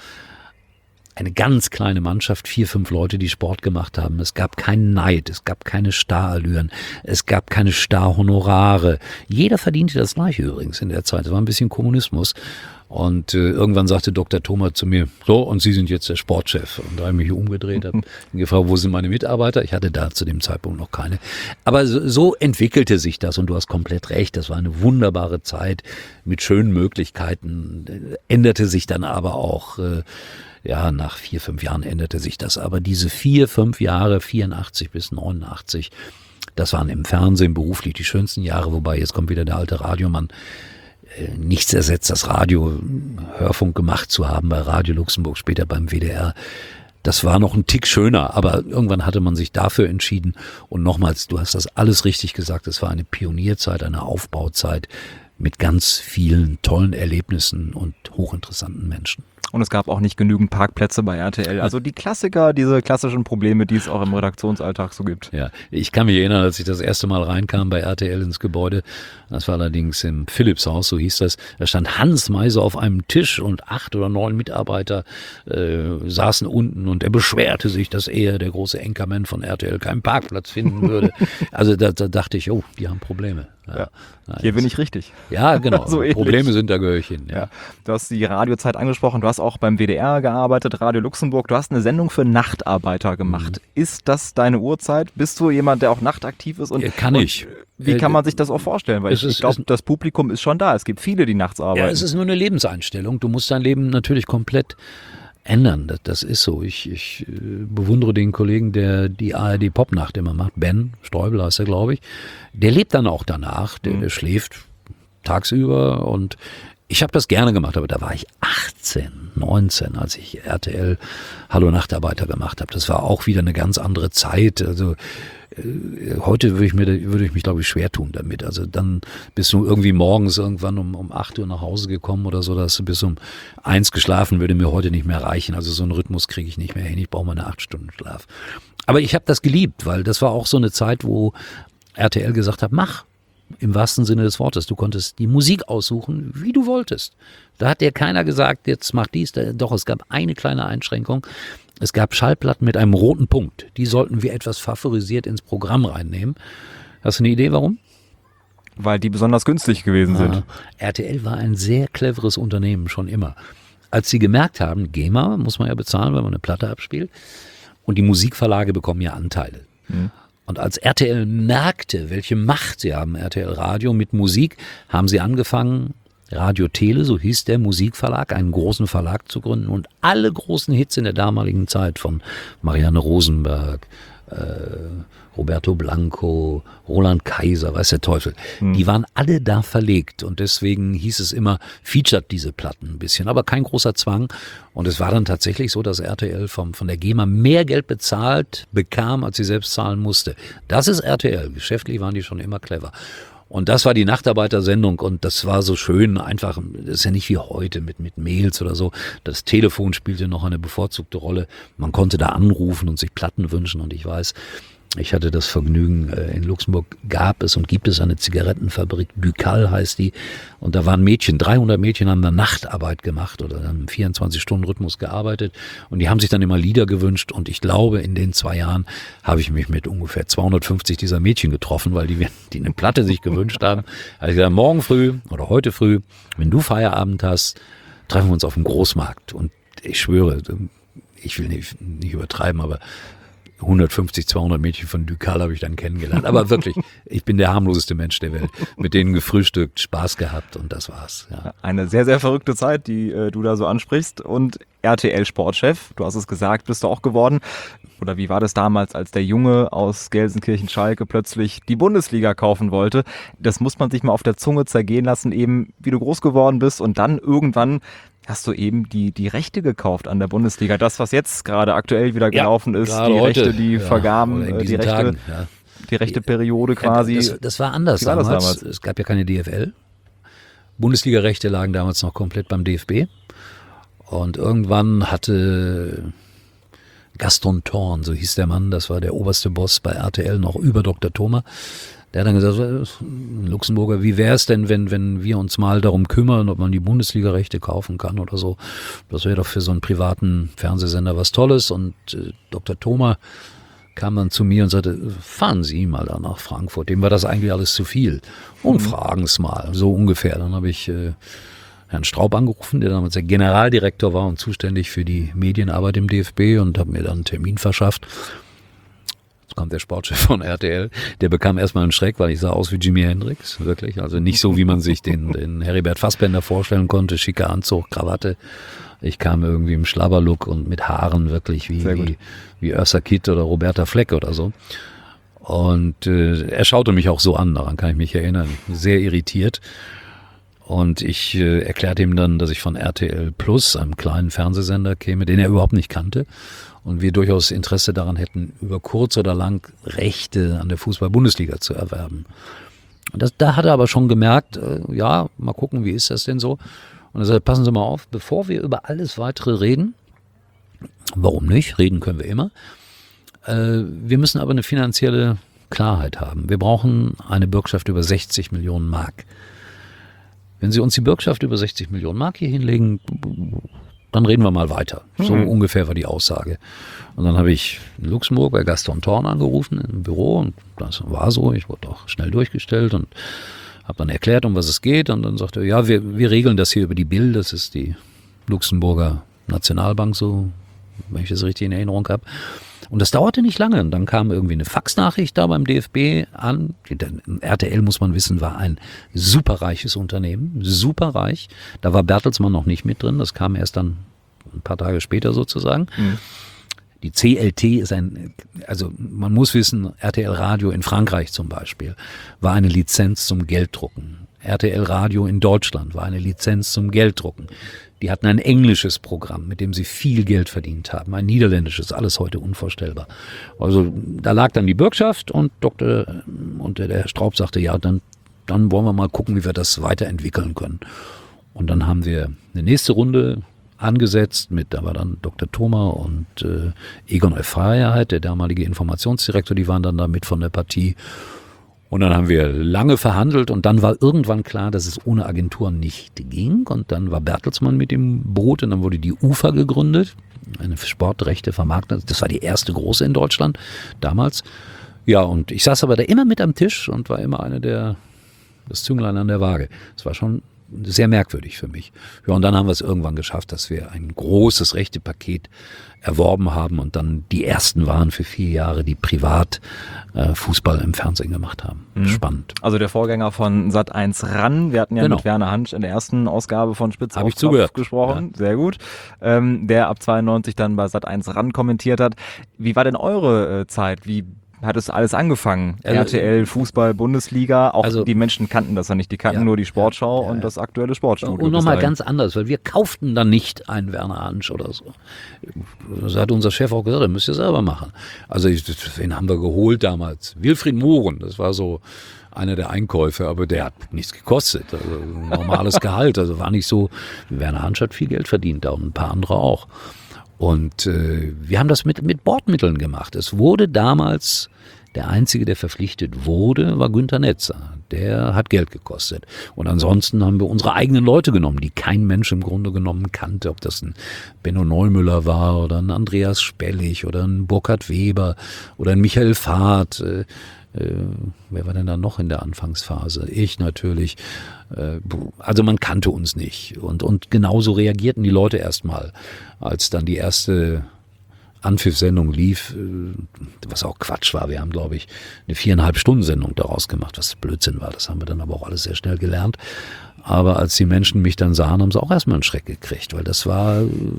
eine ganz kleine Mannschaft, vier, fünf Leute, die Sport gemacht haben. Es gab keinen Neid, es gab keine Starallüren, es gab keine Starhonorare. Jeder verdiente das Gleiche übrigens in der Zeit. Es war ein bisschen Kommunismus. Und äh, irgendwann sagte Doktor Thoma zu mir, so, und Sie sind jetzt der Sportchef. Und da habe ich mich umgedreht, habe gefragt, wo sind meine Mitarbeiter? Ich hatte da zu dem Zeitpunkt noch keine. Aber so, so entwickelte sich das und du hast komplett recht. Das war eine wunderbare Zeit mit schönen Möglichkeiten. Änderte sich dann aber auch, äh, ja, nach vier, fünf Jahren änderte sich das. Aber diese vier, fünf Jahre, vierundachtzig bis neunundachtzig, das waren im Fernsehen beruflich die schönsten Jahre. Wobei, jetzt kommt wieder der alte Radiomann. Nichts ersetzt das Radio, Hörfunk gemacht zu haben bei Radio Luxemburg, später beim W D R. Das war noch ein Tick schöner, aber irgendwann hatte man sich dafür entschieden. Und nochmals, du hast das alles richtig gesagt, es war eine Pionierzeit, eine Aufbauzeit mit ganz vielen tollen Erlebnissen und hochinteressanten Menschen.
Und es gab auch nicht genügend Parkplätze bei R T L. Also die Klassiker, diese klassischen Probleme, die es auch im Redaktionsalltag so gibt.
Ja, ich kann mich erinnern, als ich das erste Mal reinkam bei R T L ins Gebäude, das war allerdings im Philippshaus, so hieß das, da stand Hans Meiser auf einem Tisch und acht oder neun Mitarbeiter äh, saßen unten und er beschwerte sich, dass er, der große Anchorman von R T L, keinen Parkplatz finden würde. Also da, da dachte ich, oh, die haben Probleme.
Ja. Ja. Ja, hier bin ich richtig.
Ja, genau. so Probleme sind, da gehöre ich hin. Ja.
Ja. Du hast die Radiozeit angesprochen, du hast auch beim W D R gearbeitet, Radio Luxemburg, du hast eine Sendung für Nachtarbeiter gemacht. Mhm. Ist das deine Uhrzeit? Bist du jemand, der auch nachtaktiv ist? Und,
ja, kann
und
ich.
Wie kann man sich das auch vorstellen? Weil ich, ich glaube, das Publikum ist schon da. Es gibt viele, die nachts arbeiten.
Ja, es ist nur eine Lebenseinstellung. Du musst dein Leben natürlich komplett ändern. Das, das ist so. Ich, ich äh, bewundere den Kollegen, der die A R D Popnacht immer macht. Ben Streubel heißt er, glaube ich. Der lebt dann auch danach. Der, mhm. der schläft tagsüber und ich habe das gerne gemacht, aber da war ich achtzehn, neunzehn, als ich R T L Hallo Nachtarbeiter gemacht habe. Das war auch wieder eine ganz andere Zeit. Also äh, heute würde ich mir, würde ich mich, glaube ich, schwer tun damit. Also dann bist du irgendwie morgens irgendwann um, um acht Uhr nach Hause gekommen oder so, da hast du bis um eins geschlafen, würde mir heute nicht mehr reichen. Also so einen Rhythmus kriege ich nicht mehr hin. Ich brauche mal eine acht Stunden Schlaf. Aber ich habe das geliebt, weil das war auch so eine Zeit, wo R T L gesagt hat, mach. Im wahrsten Sinne des Wortes. Du konntest die Musik aussuchen, wie du wolltest. Da hat dir keiner gesagt, jetzt mach dies. Doch, es gab eine kleine Einschränkung. Es gab Schallplatten mit einem roten Punkt. Die sollten wir etwas favorisiert ins Programm reinnehmen. Hast du eine Idee, warum?
Weil die besonders günstig gewesen sind.
Ah, R T L war ein sehr cleveres Unternehmen, schon immer. Als sie gemerkt haben, GEMA muss man ja bezahlen, wenn man eine Platte abspielt. Und die Musikverlage bekommen ja Anteile. Mhm. Und als R T L merkte, welche Macht sie haben, R T L Radio mit Musik, haben sie angefangen, Radio Tele, so hieß der Musikverlag, einen großen Verlag zu gründen und alle großen Hits in der damaligen Zeit von Marianne Rosenberg, äh, Roberto Blanco, Roland Kaiser, weiß der Teufel, hm. die waren alle da verlegt und deswegen hieß es immer, featured diese Platten ein bisschen, aber kein großer Zwang. Und es war dann tatsächlich so, dass R T L vom, von der GEMA mehr Geld bezahlt bekam, als sie selbst zahlen musste. Das ist R T L, geschäftlich waren die schon immer clever. Und das war die Nachtarbeitersendung und das war so schön, einfach, das ist ja nicht wie heute mit, mit Mails oder so. Das Telefon spielte noch eine bevorzugte Rolle. Man konnte da anrufen und sich Platten wünschen und ich weiß, ich hatte das Vergnügen, in Luxemburg gab es und gibt es eine Zigarettenfabrik, Ducal heißt die, und da waren Mädchen, dreihundert Mädchen haben da Nachtarbeit gemacht oder dann im vierundzwanzig-Stunden-Rhythmus gearbeitet und die haben sich dann immer Lieder gewünscht und ich glaube, in den zwei Jahren habe ich mich mit ungefähr zweihundertfünfzig dieser Mädchen getroffen, weil die, die eine Platte sich gewünscht haben. Also ich gesagt, morgen früh oder heute früh, wenn du Feierabend hast, treffen wir uns auf dem Großmarkt und ich schwöre, ich will nicht, nicht übertreiben, aber hundertfünfzig, zweihundert Mädchen von Ducal habe ich dann kennengelernt. Aber wirklich, ich bin der harmloseste Mensch der Welt. Mit denen gefrühstückt, Spaß gehabt und das war's. Ja.
Eine sehr, sehr verrückte Zeit, die äh, du da so ansprichst. Und R T L-Sportchef, du hast es gesagt, bist du auch geworden. Oder wie war das damals, als der Junge aus Gelsenkirchen-Schalke plötzlich die Bundesliga kaufen wollte? Das muss man sich mal auf der Zunge zergehen lassen, eben wie du groß geworden bist und dann irgendwann hast du eben die, die Rechte gekauft an der Bundesliga. Das, was jetzt gerade aktuell wieder gelaufen ja, ist, die heute, Rechte, die ja, vergaben, die Rechte, Tagen, ja. die Rechte Periode quasi.
Das, das war anders war damals. Das damals. Es gab ja keine D F L. Bundesliga-Rechte lagen damals noch komplett beim D F B. Und irgendwann hatte Gaston Thorn, so hieß der Mann, das war der oberste Boss bei R T L, noch über Doktor Thoma. Der hat dann gesagt, Luxemburger, wie wäre es denn, wenn, wenn wir uns mal darum kümmern, ob man die Bundesliga-Rechte kaufen kann oder so. Das wäre doch für so einen privaten Fernsehsender was Tolles. Und äh, Doktor Thoma kam dann zu mir und sagte, fahren Sie mal da nach Frankfurt. Dem war das eigentlich alles zu viel. Und mhm. fragen es mal, so ungefähr. Dann habe ich äh, Herrn Straub angerufen, der damals der Generaldirektor war und zuständig für die Medienarbeit im D F B und habe mir dann einen Termin verschafft. Kommt der Sportchef von R T L, der bekam erstmal einen Schreck, weil ich sah aus wie Jimi Hendrix, wirklich. Also nicht so, wie man sich den, den Heribert Fassbender vorstellen konnte, schicker Anzug, Krawatte. Ich kam irgendwie im Schlabberlook und mit Haaren wirklich wie, wie, wie Ursa Kitt oder Roberta Fleck oder so. Und äh, er schaute mich auch so an, daran kann ich mich erinnern, sehr irritiert. Und ich äh, erklärte ihm dann, dass ich von R T L Plus, einem kleinen Fernsehsender, käme, den er überhaupt nicht kannte. Und wir durchaus Interesse daran hätten, über kurz oder lang Rechte an der Fußball-Bundesliga zu erwerben. Und das, da hat er aber schon gemerkt, äh, ja, mal gucken, wie ist das denn so? Und er sagte, passen Sie mal auf, bevor wir über alles Weitere reden, warum nicht, reden können wir immer, äh, wir müssen aber eine finanzielle Klarheit haben. Wir brauchen eine Bürgschaft über sechzig Millionen Mark. Wenn Sie uns die Bürgschaft über sechzig Millionen Mark hier hinlegen, dann reden wir mal weiter. So mhm. ungefähr war die Aussage. Und dann habe ich in Luxemburg bei Gaston Thorn angerufen im Büro und das war so, ich wurde auch schnell durchgestellt und habe dann erklärt, um was es geht und dann sagte er, ja, wir, wir regeln das hier über die B I L, das ist die Luxemburger Nationalbank, so, wenn ich das richtig in Erinnerung habe. Und das dauerte nicht lange. Und dann kam irgendwie eine Faxnachricht da beim D F B an. R T L, muss man wissen, war ein superreiches Unternehmen, superreich. Da war Bertelsmann noch nicht mit drin, das kam erst dann ein paar Tage später sozusagen. Mhm. Die C L T ist ein, also man muss wissen, R T L Radio in Frankreich zum Beispiel war eine Lizenz zum Gelddrucken. R T L Radio in Deutschland war eine Lizenz zum Gelddrucken. Die hatten ein englisches Programm, mit dem sie viel Geld verdient haben, ein niederländisches, alles heute unvorstellbar. Also da lag dann die Bürgschaft und Doktor und der Herr Straub sagte, ja, dann, dann wollen wir mal gucken, wie wir das weiterentwickeln können. Und dann haben wir eine nächste Runde angesetzt mit, da war dann Doktor Thoma und äh, Egon Efrayer, der damalige Informationsdirektor, die waren dann da mit von der Partie. Und dann haben wir lange verhandelt und dann war irgendwann klar, dass es ohne Agenturen nicht ging. Und dann war Bertelsmann mit dem Boot und dann wurde die U F A gegründet, eine Sportrechte Vermarktung. Das war die erste große in Deutschland damals. Ja, und ich saß aber da immer mit am Tisch und war immer einer der, das Zünglein an der Waage. Das war schon sehr merkwürdig für mich. Ja, und dann haben wir es irgendwann geschafft, dass wir ein großes Rechtepaket erworben haben und dann die ersten waren für vier Jahre, die privat äh, Fußball im Fernsehen gemacht haben. Mhm. Spannend.
Also der Vorgänger von Sat eins RAN. Wir hatten ja genau. mit Werner Hansch in der ersten Ausgabe von Spitz auf Knopf gesprochen. Ja. Sehr gut. Ähm, der ab zweiundneunzig dann bei Sat eins RAN kommentiert hat. Wie war denn eure äh, Zeit? Wie hat es alles angefangen? Also, R T L, Fußball, Bundesliga, auch also, die Menschen kannten das ja nicht, die kannten ja, nur die Sportschau ja, ja. und das aktuelle Sportstudio.
Und nochmal ganz anders, weil wir kauften dann nicht einen Werner Hansch oder so. Das hat unser Chef auch gesagt, das müsst ihr selber machen. Also wen haben wir geholt damals? Wilfried Mohren, das war so einer der Einkäufe, aber der hat nichts gekostet. Also ein normales Gehalt, also war nicht so, Werner Hansch hat viel Geld verdient da und ein paar andere auch. Und äh, wir haben das mit, mit Bordmitteln gemacht. Es wurde damals, der Einzige, der verpflichtet wurde, war Günter Netzer. Der hat Geld gekostet. Und ansonsten haben wir unsere eigenen Leute genommen, die kein Mensch im Grunde genommen kannte. Ob das ein Benno Neumüller war oder ein Andreas Spellig oder ein Burkhard Weber oder ein Michael Fahrt. Äh, äh, wer war denn da noch in der Anfangsphase? Ich natürlich. Äh, also man kannte uns nicht. Und, und genauso reagierten die Leute erstmal, als dann die erste Anpfiff-Sendung lief, was auch Quatsch war. Wir haben, glaube ich, eine viereinhalb Stunden Sendung daraus gemacht, was Blödsinn war. Das haben wir dann aber auch alles sehr schnell gelernt. Aber als die Menschen mich dann sahen, haben sie auch erstmal einen Schreck gekriegt, weil das war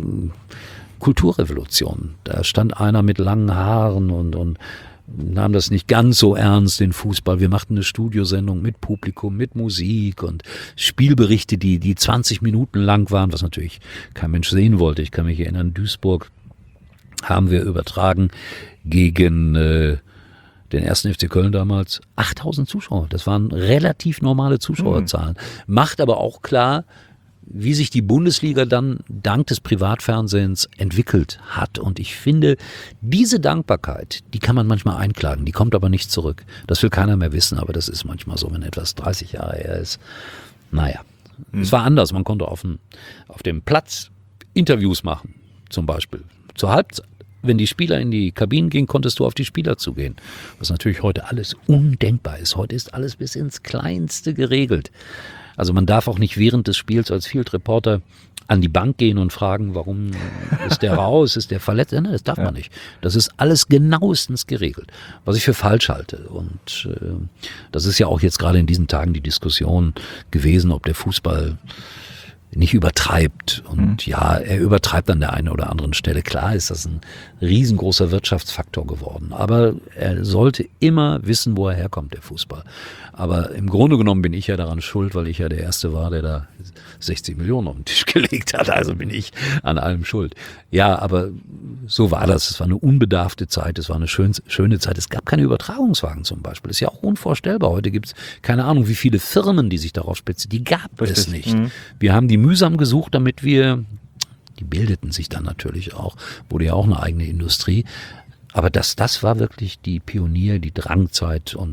Kulturrevolution. Da stand einer mit langen Haaren und, und nahm das nicht ganz so ernst, den Fußball. Wir machten eine Studiosendung mit Publikum, mit Musik und Spielberichte, die, die zwanzig Minuten lang waren, was natürlich kein Mensch sehen wollte. Ich kann mich erinnern, Duisburg haben wir übertragen gegen äh, den ersten F C Köln damals. achttausend Zuschauer, das waren relativ normale Zuschauerzahlen. Mhm. Macht aber auch klar, wie sich die Bundesliga dann dank des Privatfernsehens entwickelt hat. Und ich finde, diese Dankbarkeit, die kann man manchmal einklagen, die kommt aber nicht zurück. Das will keiner mehr wissen, aber das ist manchmal so, wenn etwas dreißig Jahre her ist. Naja, mhm. es war anders. Man konnte auf dem, auf dem Platz Interviews machen, zum Beispiel. Zur Halbzeit. Wenn die Spieler in die Kabinen gingen, konntest du auf die Spieler zugehen. Was natürlich heute alles undenkbar ist. Heute ist alles bis ins Kleinste geregelt. Also man darf auch nicht während des Spiels als Field Reporter an die Bank gehen und fragen, warum ist der raus, ist der verletzt? Nein, das darf ja. man nicht. Das ist alles genauestens geregelt, was ich für falsch halte. Und äh, das ist ja auch jetzt gerade in diesen Tagen die Diskussion gewesen, ob der Fußball nicht übertreibt. Und mhm. ja, er übertreibt an der einen oder anderen Stelle. Klar ist das ein riesengroßer Wirtschaftsfaktor geworden. Aber er sollte immer wissen, wo er herkommt, der Fußball. Aber im Grunde genommen bin ich ja daran schuld, weil ich ja der Erste war, der da sechzig Millionen auf den Tisch gelegt hat. Also bin ich an allem schuld. Ja, aber so war das. Es war eine unbedarfte Zeit. Es war eine schön, schöne Zeit. Es gab keine Übertragungswagen zum Beispiel. Das ist ja auch unvorstellbar. Heute gibt es keine Ahnung, wie viele Firmen, die sich darauf spezialisieren. Die gab Richtig. es nicht. Mhm. Wir haben die mühsam gesucht, damit wir, die bildeten sich dann natürlich auch, wurde ja auch eine eigene Industrie. Aber das, das war wirklich die Pionier, die Drangzeit und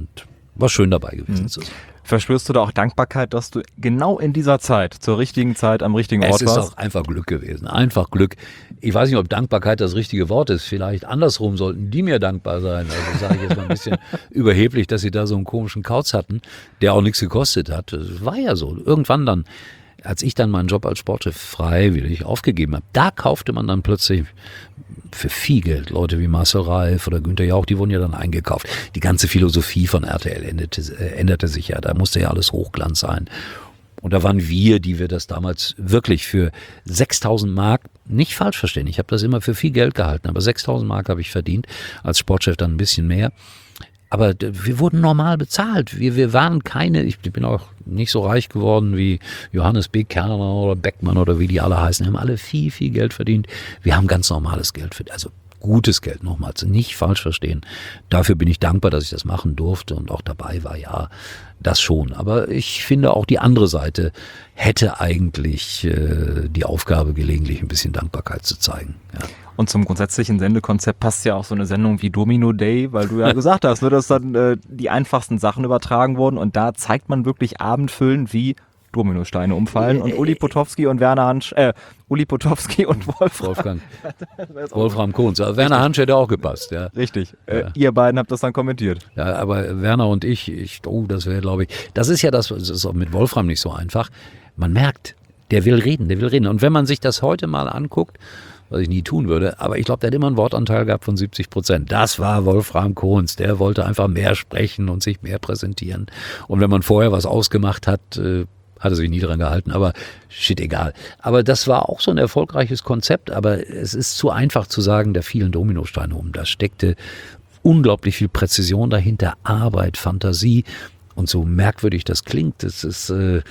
war schön dabei gewesen mhm. zu sein.
Verspürst du da auch Dankbarkeit, dass du genau in dieser Zeit, zur richtigen Zeit, am richtigen Ort warst?
Es ist auch einfach Glück gewesen. Einfach Glück. Ich weiß nicht, ob Dankbarkeit das richtige Wort ist. Vielleicht andersrum sollten die mir dankbar sein. Also sage ich jetzt mal ein bisschen überheblich, dass sie da so einen komischen Kauz hatten, der auch nichts gekostet hat. Das war ja so. Irgendwann dann, als ich dann meinen Job als Sportchef freiwillig aufgegeben habe, da kaufte man dann plötzlich für viel Geld Leute wie Marcel Reif oder Günther Jauch, die wurden ja dann eingekauft. Die ganze Philosophie von R T L änderte, äh, änderte sich ja. Da musste ja alles Hochglanz sein. Und da waren wir, die wir das damals wirklich für sechstausend Mark, nicht falsch verstehen, ich habe das immer für viel Geld gehalten, aber sechstausend Mark habe ich verdient, als Sportchef dann ein bisschen mehr. Aber wir wurden normal bezahlt. Wir, wir waren keine, ich bin auch nicht so reich geworden wie Johannes B. Kerner oder Beckmann oder wie die alle heißen. Wir haben alle viel, viel Geld verdient. Wir haben ganz normales Geld verdient. Also gutes Geld nochmals, nicht falsch verstehen. Dafür bin ich dankbar, dass ich das machen durfte und auch dabei war, ja, das schon. Aber ich finde auch die andere Seite hätte eigentlich äh, die Aufgabe, gelegentlich ein bisschen Dankbarkeit zu zeigen. Ja.
Und zum grundsätzlichen Sendekonzept passt ja auch so eine Sendung wie Domino Day, weil du ja gesagt hast, ne, dass dann äh, die einfachsten Sachen übertragen wurden und da zeigt man wirklich abendfüllend, wie Dominosteine umfallen und Uli Potowski und Werner Hansch, äh, Uli Potowski und Wolfram.
Wolfgang. Wolfram Kohns. Also Werner Hansch hätte auch gepasst, ja.
Richtig. Ja. Äh, ihr beiden habt das dann kommentiert.
Ja, aber Werner und ich, ich oh, das wäre, glaube ich, das ist ja das, das ist auch mit Wolfram nicht so einfach. Man merkt, der will reden, der will reden. Und wenn man sich das heute mal anguckt, was ich nie tun würde, aber ich glaube, der hat immer einen Wortanteil gehabt von siebzig Prozent. Das war Wolfram Kohns, der wollte einfach mehr sprechen und sich mehr präsentieren. Und wenn man vorher was ausgemacht hat, äh, hat er sich nie dran gehalten, aber shit, egal. Aber das war auch so ein erfolgreiches Konzept, aber es ist zu einfach zu sagen, da fielen Dominosteine um. Da steckte unglaublich viel Präzision dahinter, Arbeit, Fantasie und so merkwürdig das klingt, das ist äh,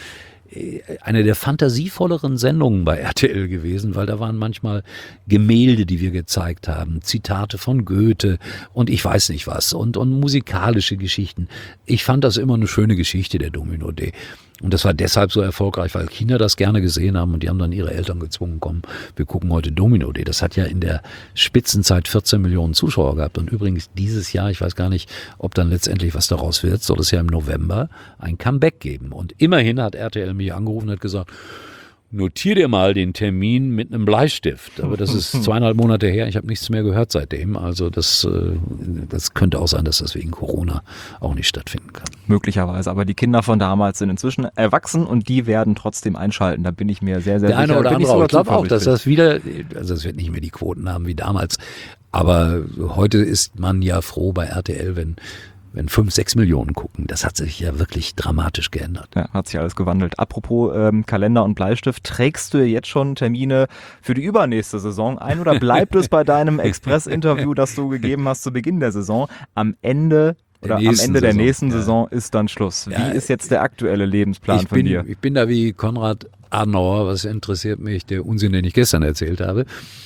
eine der fantasievolleren Sendungen bei R T L gewesen, weil da waren manchmal Gemälde, die wir gezeigt haben, Zitate von Goethe und ich weiß nicht was und, und musikalische Geschichten. Ich fand das immer eine schöne Geschichte, der Domino Day. Und das war deshalb so erfolgreich, weil Kinder das gerne gesehen haben und die haben dann ihre Eltern gezwungen, komm, wir gucken heute Domino Day. Das hat ja in der Spitzenzeit vierzehn Millionen Zuschauer gehabt. Und übrigens dieses Jahr, ich weiß gar nicht, ob dann letztendlich was daraus wird, soll es ja im November ein Comeback geben. Und immerhin hat R T L mich angerufen und hat gesagt, notier dir mal den Termin mit einem Bleistift. Aber das ist zweieinhalb Monate her. Ich habe nichts mehr gehört seitdem. Also das, das könnte auch sein, dass das wegen Corona auch nicht stattfinden kann.
Möglicherweise. Aber die Kinder von damals sind inzwischen erwachsen und die werden trotzdem einschalten. Da bin ich mir sehr, sehr
Der sicher. Der eine oder
bin
andere. Ich, ich glaube auch, dass das wieder, also es wird nicht mehr die Quoten haben wie damals. Aber heute ist man ja froh bei R T L, wenn Wenn fünf, sechs Millionen gucken, das hat sich ja wirklich dramatisch geändert.
Ja, hat sich alles gewandelt. Apropos ähm, Kalender und Bleistift, trägst du jetzt schon Termine für die übernächste Saison ein oder bleibt es bei deinem Express-Interview, das du gegeben hast zu Beginn der Saison, am Ende oder am Ende der nächsten Saison ja. ist dann Schluss? Wie ja, ist jetzt der aktuelle Lebensplan
ich
von
bin,
dir?
Ich bin da wie Konrad Adenauer, was interessiert mich, der Unsinn, den ich gestern erzählt habe.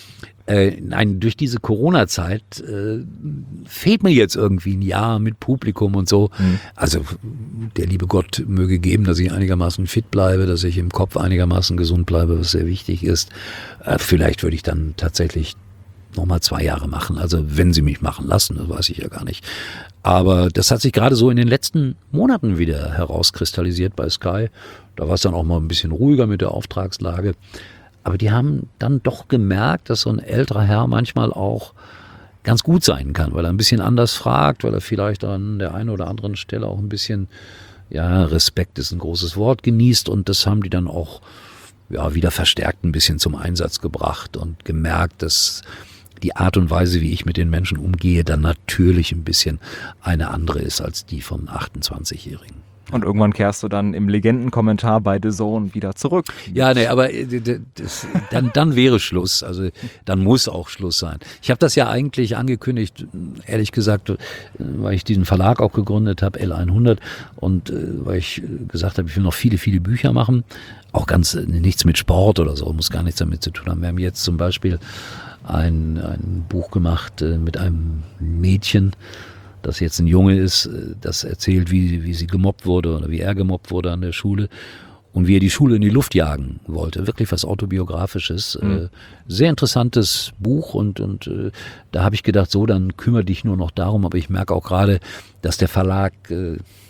Äh, nein, durch diese Corona-Zeit äh, fehlt mir jetzt irgendwie ein Jahr mit Publikum und so. Mhm. Also der liebe Gott möge geben, dass ich einigermaßen fit bleibe, dass ich im Kopf einigermaßen gesund bleibe, was sehr wichtig ist. Äh, vielleicht würde ich dann tatsächlich nochmal zwei Jahre machen. Also wenn sie mich machen lassen, das weiß ich ja gar nicht. Aber das hat sich gerade so in den letzten Monaten wieder herauskristallisiert bei Sky. Da war es dann auch mal ein bisschen ruhiger mit der Auftragslage. Aber die haben dann doch gemerkt, dass so ein älterer Herr manchmal auch ganz gut sein kann, weil er ein bisschen anders fragt, weil er vielleicht an der einen oder anderen Stelle auch ein bisschen, ja, Respekt ist ein großes Wort, genießt. Und das haben die dann auch ja, wieder verstärkt ein bisschen zum Einsatz gebracht und gemerkt, dass die Art und Weise, wie ich mit den Menschen umgehe, dann natürlich ein bisschen eine andere ist als die vom achtundzwanzigjährigen.
Und irgendwann kehrst du dann im Legendenkommentar bei The Zone wieder zurück.
Ja, nee, aber das, dann, dann wäre Schluss. Also dann muss auch Schluss sein. Ich habe das ja eigentlich angekündigt, ehrlich gesagt, weil ich diesen Verlag auch gegründet habe, L hundert, und weil ich gesagt habe, ich will noch viele, viele Bücher machen. Auch ganz nichts mit Sport oder so, muss gar nichts damit zu tun haben. Wir haben jetzt zum Beispiel ein, ein Buch gemacht mit einem Mädchen, das jetzt ein Junge ist, das erzählt, wie, wie sie gemobbt wurde oder wie er gemobbt wurde an der Schule und wie er die Schule in die Luft jagen wollte. Wirklich was Autobiografisches. Mhm. Sehr interessantes Buch und, und da habe ich gedacht, so, dann kümmere dich nur noch darum. Aber ich merke auch gerade, dass der Verlag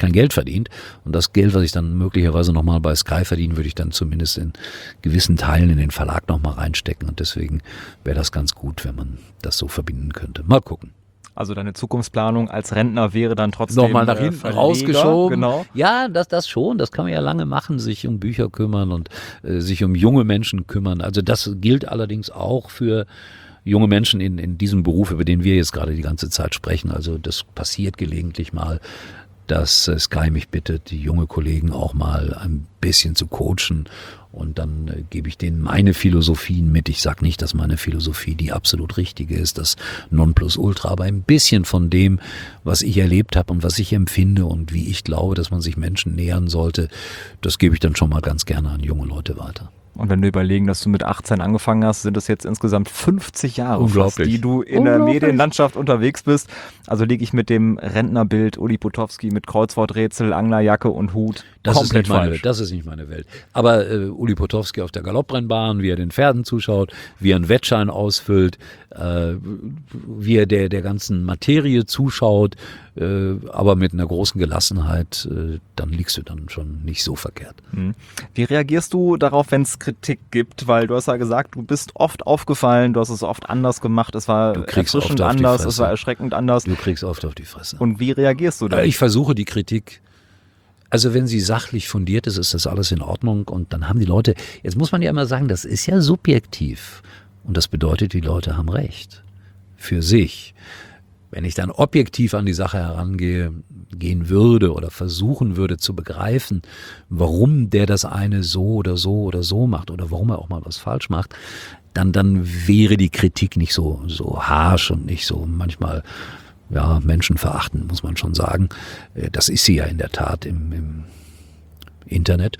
kein Geld verdient. Und das Geld, was ich dann möglicherweise nochmal bei Sky verdiene, würde ich dann zumindest in gewissen Teilen in den Verlag nochmal reinstecken. Und deswegen wäre das ganz gut, wenn man das so verbinden könnte. Mal gucken.
Also deine Zukunftsplanung als Rentner wäre dann trotzdem
nochmal nach hinten
Verleger,
rausgeschoben.
Genau.
Ja, das, das schon. Das kann man ja lange machen, sich um Bücher kümmern und äh, sich um junge Menschen kümmern. Also das gilt allerdings auch für junge Menschen in, in diesem Beruf, über den wir jetzt gerade die ganze Zeit sprechen. Also das passiert gelegentlich mal, dass äh, Sky mich bittet, die junge Kollegen auch mal ein bisschen zu coachen. Und dann äh, gebe ich denen meine Philosophien mit. Ich sage nicht, dass meine Philosophie die absolut richtige ist, das Nonplusultra, aber ein bisschen von dem, was ich erlebt habe und was ich empfinde und wie ich glaube, dass man sich Menschen nähern sollte, das gebe ich dann schon mal ganz gerne an junge Leute weiter.
Und wenn wir überlegen, dass du mit achtzehn angefangen hast, sind das jetzt insgesamt fünfzig Jahre fast, die du in der Medienlandschaft unterwegs bist. Also liege ich mit dem Rentnerbild Uli Potowski mit Kreuzworträtsel, Anglerjacke und Hut
das
komplett
ist nicht meine
falsch.
Welt. Das ist nicht meine Welt. Aber äh, Uli Potowski auf der Galopprennbahn, wie er den Pferden zuschaut, wie er einen Wettschein ausfüllt, äh, wie er der, der ganzen Materie zuschaut, äh, aber mit einer großen Gelassenheit, äh, dann liegst du dann schon nicht so verkehrt.
Hm. Wie reagierst du darauf, wenn es Kritik gibt? Weil du hast ja gesagt, du bist oft aufgefallen, du hast es oft anders gemacht, es war erfrischend anders, es war erschreckend anders.
Du kriegst oft auf die Fresse.
Und wie reagierst du da?
Ich versuche die Kritik, also wenn sie sachlich fundiert ist, ist das alles in Ordnung und dann haben die Leute, jetzt muss man ja immer sagen, das ist ja subjektiv und das bedeutet, die Leute haben recht für sich. Wenn ich dann objektiv an die Sache herangehe, gehen würde oder versuchen würde zu begreifen, warum der das eine so oder so oder so macht oder warum er auch mal was falsch macht, dann, dann wäre die Kritik nicht so, so harsch und nicht so manchmal ja, menschenverachtend, muss man schon sagen. Das ist sie ja in der Tat im, im Internet.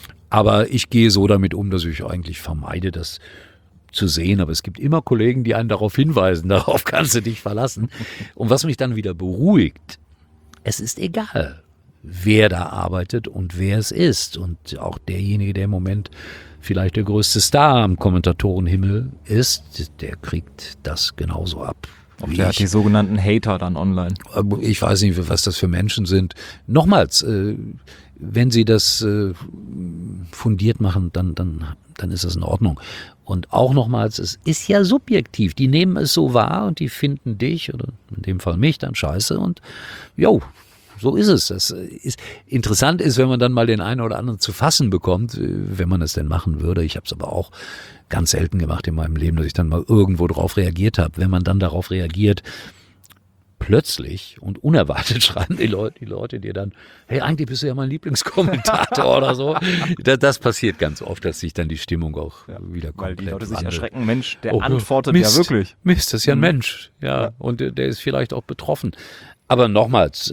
Aber ich gehe so damit um, dass ich eigentlich vermeide, das zu sehen. Aber es gibt immer Kollegen, die einen darauf hinweisen, darauf kannst du dich verlassen. Und was mich dann wieder beruhigt, es ist egal, wer da arbeitet und wer es ist. Und auch derjenige, der im Moment vielleicht der größte Star am Kommentatorenhimmel ist, der kriegt das genauso ab.
Und der hat die sogenannten Hater dann online.
Ich weiß nicht, was das für Menschen sind. Nochmals, äh, wenn sie das äh, fundiert machen, dann, dann, dann ist das in Ordnung. Und auch nochmals, es ist ja subjektiv. Die nehmen es so wahr und die finden dich, oder in dem Fall mich, dann scheiße. Und jo, so ist es. Das ist, interessant ist, wenn man dann mal den einen oder anderen zu fassen bekommt, wenn man es denn machen würde. Ich habe es aber auch ganz selten gemacht in meinem Leben, dass ich dann mal irgendwo drauf reagiert habe. Wenn man dann darauf reagiert, plötzlich und unerwartet schreiben die Leute, die Leute dir dann, hey, eigentlich bist du ja mein Lieblingskommentator oder so. Das, das passiert ganz oft, dass sich dann die Stimmung auch ja, wieder komplett
weil die Leute sich
wandelt.
erschrecken, Mensch, der
oh,
antwortet
Mist,
ja wirklich.
Mist, das ist ja ein
mhm.
Mensch. Ja, ja. Und der, der ist vielleicht auch betroffen. Aber nochmals,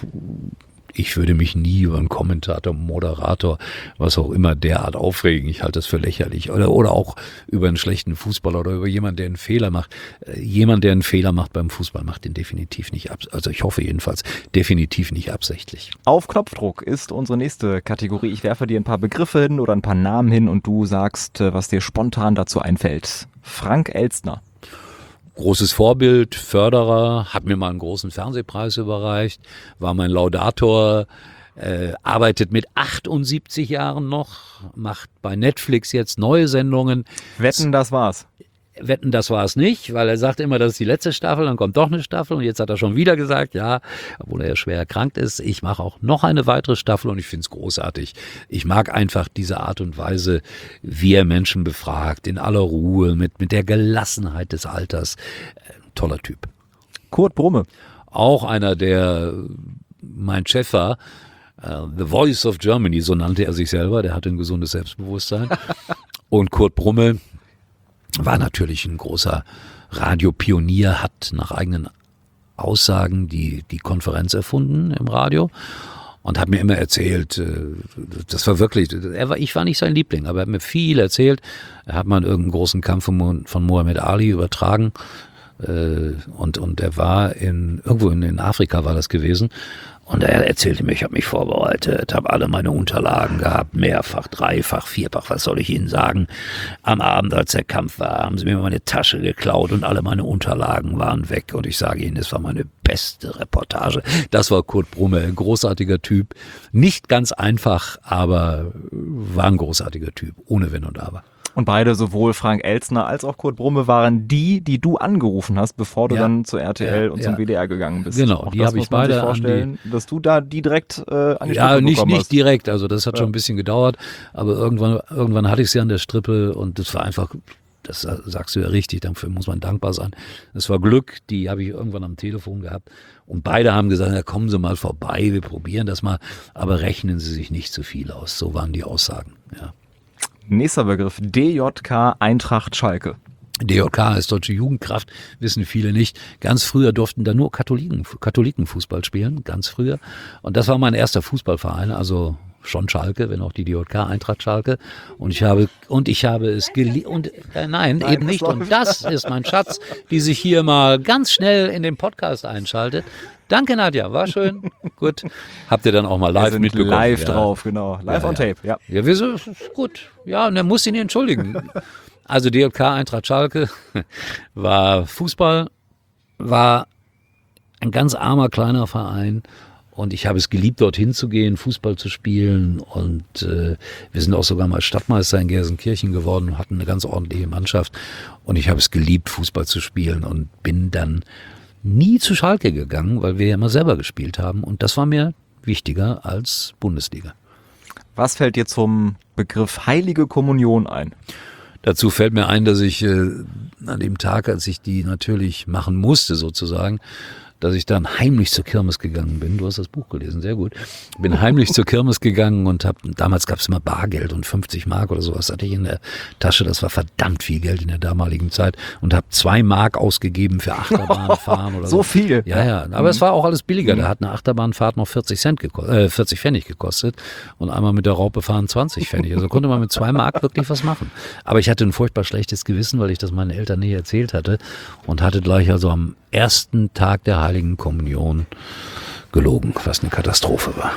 ich würde mich nie über einen Kommentator, Moderator, was auch immer derart aufregen. Ich halte das für lächerlich. Oder, oder auch über einen schlechten Fußballer oder über jemanden, der einen Fehler macht. Jemand, der einen Fehler macht beim Fußball, macht den definitiv nicht ab. Also ich hoffe jedenfalls, definitiv nicht absichtlich.
Auf Knopfdruck ist unsere nächste Kategorie. Ich werfe dir ein paar Begriffe hin oder ein paar Namen hin und du sagst, was dir spontan dazu einfällt. Frank Elstner.
Großes Vorbild, Förderer, hat mir mal einen großen Fernsehpreis überreicht, war mein Laudator, äh, arbeitet mit achtundsiebzig Jahren noch, macht bei Netflix jetzt neue Sendungen.
Wetten, das war's.
Wetten, das war es nicht, weil er sagt immer, das ist die letzte Staffel, dann kommt doch eine Staffel und jetzt hat er schon wieder gesagt, ja, obwohl er ja schwer erkrankt ist, ich mache auch noch eine weitere Staffel und ich finde es großartig. Ich mag einfach diese Art und Weise, wie er Menschen befragt, in aller Ruhe, mit, mit der Gelassenheit des Alters. Toller Typ.
Kurt Brumme.
Auch einer, der mein Chef war, uh, The Voice of Germany, so nannte er sich selber, der hatte ein gesundes Selbstbewusstsein. Und Kurt Brumme war natürlich ein großer Radiopionier, hat nach eigenen Aussagen die, die Konferenz erfunden im Radio und hat mir immer erzählt, das war wirklich, er war, ich war nicht sein Liebling, aber er hat mir viel erzählt. Er hat mal irgendeinen großen Kampf von, von Muhammad Ali übertragen. Äh, und, und er war in, irgendwo in, in Afrika war das gewesen. Und er erzählte mir, ich habe mich vorbereitet, habe alle meine Unterlagen gehabt, mehrfach, dreifach, vierfach, was soll ich Ihnen sagen. Am Abend, als der Kampf war, haben sie mir meine Tasche geklaut und alle meine Unterlagen waren weg. Und ich sage Ihnen, es war meine beste Reportage. Das war Kurt Brumme, ein großartiger Typ. Nicht ganz einfach, aber war ein großartiger Typ, ohne Wenn und Aber.
Und beide, sowohl Frank Elstner als auch Kurt Brumme, waren die, die du angerufen hast, bevor du ja, dann zu R T L ja, und zum ja. W D R gegangen bist.
Genau, auch die habe ich beide
vorstellen, die, dass du da die direkt äh, an die
ja,
Strippe
nicht,
bekommen
nicht
hast.
direkt, also das hat ja. schon ein bisschen gedauert, aber irgendwann, irgendwann hatte ich sie an der Strippe und das war einfach, das sagst du ja richtig, dafür muss man dankbar sein. Das war Glück, die habe ich irgendwann am Telefon gehabt und beide haben gesagt, ja, kommen Sie mal vorbei, wir probieren das mal, aber rechnen Sie sich nicht zu viel aus. So waren die Aussagen, ja.
Nächster Begriff, D J K Eintracht Schalke.
D J K ist Deutsche Jugendkraft, wissen viele nicht. Ganz früher durften da nur Katholiken, Katholiken Fußball spielen, ganz früher. Und das war mein erster Fußballverein, also schon Schalke, wenn auch die D J K Eintracht Schalke. Und ich habe und ich habe es geliebt und äh, nein, nein, eben nicht. Und das ist mein Schatz, die sich hier mal ganz schnell in den Podcast einschaltet. Danke, Nadja, war schön. Gut. Habt ihr dann auch mal live wir sind mitbekommen?
Live
ja.
drauf, genau. Live
ja,
on
ja.
tape, ja.
Ja, wir sind gut. Ja, und er muss ihn entschuldigen. Also D J K Eintracht Schalke war Fußball, war ein ganz armer kleiner Verein. Und ich habe es geliebt, dorthin zu gehen, Fußball zu spielen. Und äh, wir sind auch sogar mal Stadtmeister in Gelsenkirchen geworden, hatten eine ganz ordentliche Mannschaft. Und ich habe es geliebt, Fußball zu spielen und bin dann nie zu Schalke gegangen, weil wir ja immer selber gespielt haben. Und das war mir wichtiger als Bundesliga.
Was fällt dir zum Begriff Heilige Kommunion ein?
Dazu fällt mir ein, dass ich äh, an dem Tag, als ich die natürlich machen musste sozusagen, dass ich dann heimlich zur Kirmes gegangen bin. Du hast das Buch gelesen, sehr gut. Bin heimlich zur Kirmes gegangen und habe, damals gab es immer Bargeld und fünfzig Mark oder sowas hatte ich in der Tasche. Das war verdammt viel Geld in der damaligen Zeit und habe zwei Mark ausgegeben für Achterbahnfahren oder so.
So viel?
Ja, ja. Aber mhm. es war auch alles billiger. Da hat eine Achterbahnfahrt noch vierzig Cent gekostet, äh, vierzig Pfennig gekostet und einmal mit der Raupe fahren zwanzig Pfennig. Also konnte man mit zwei Mark wirklich was machen. Aber ich hatte ein furchtbar schlechtes Gewissen, weil ich das meinen Eltern nie erzählt hatte und hatte gleich also am ersten Tag der Heiligen Kommunion gelogen, was eine Katastrophe war.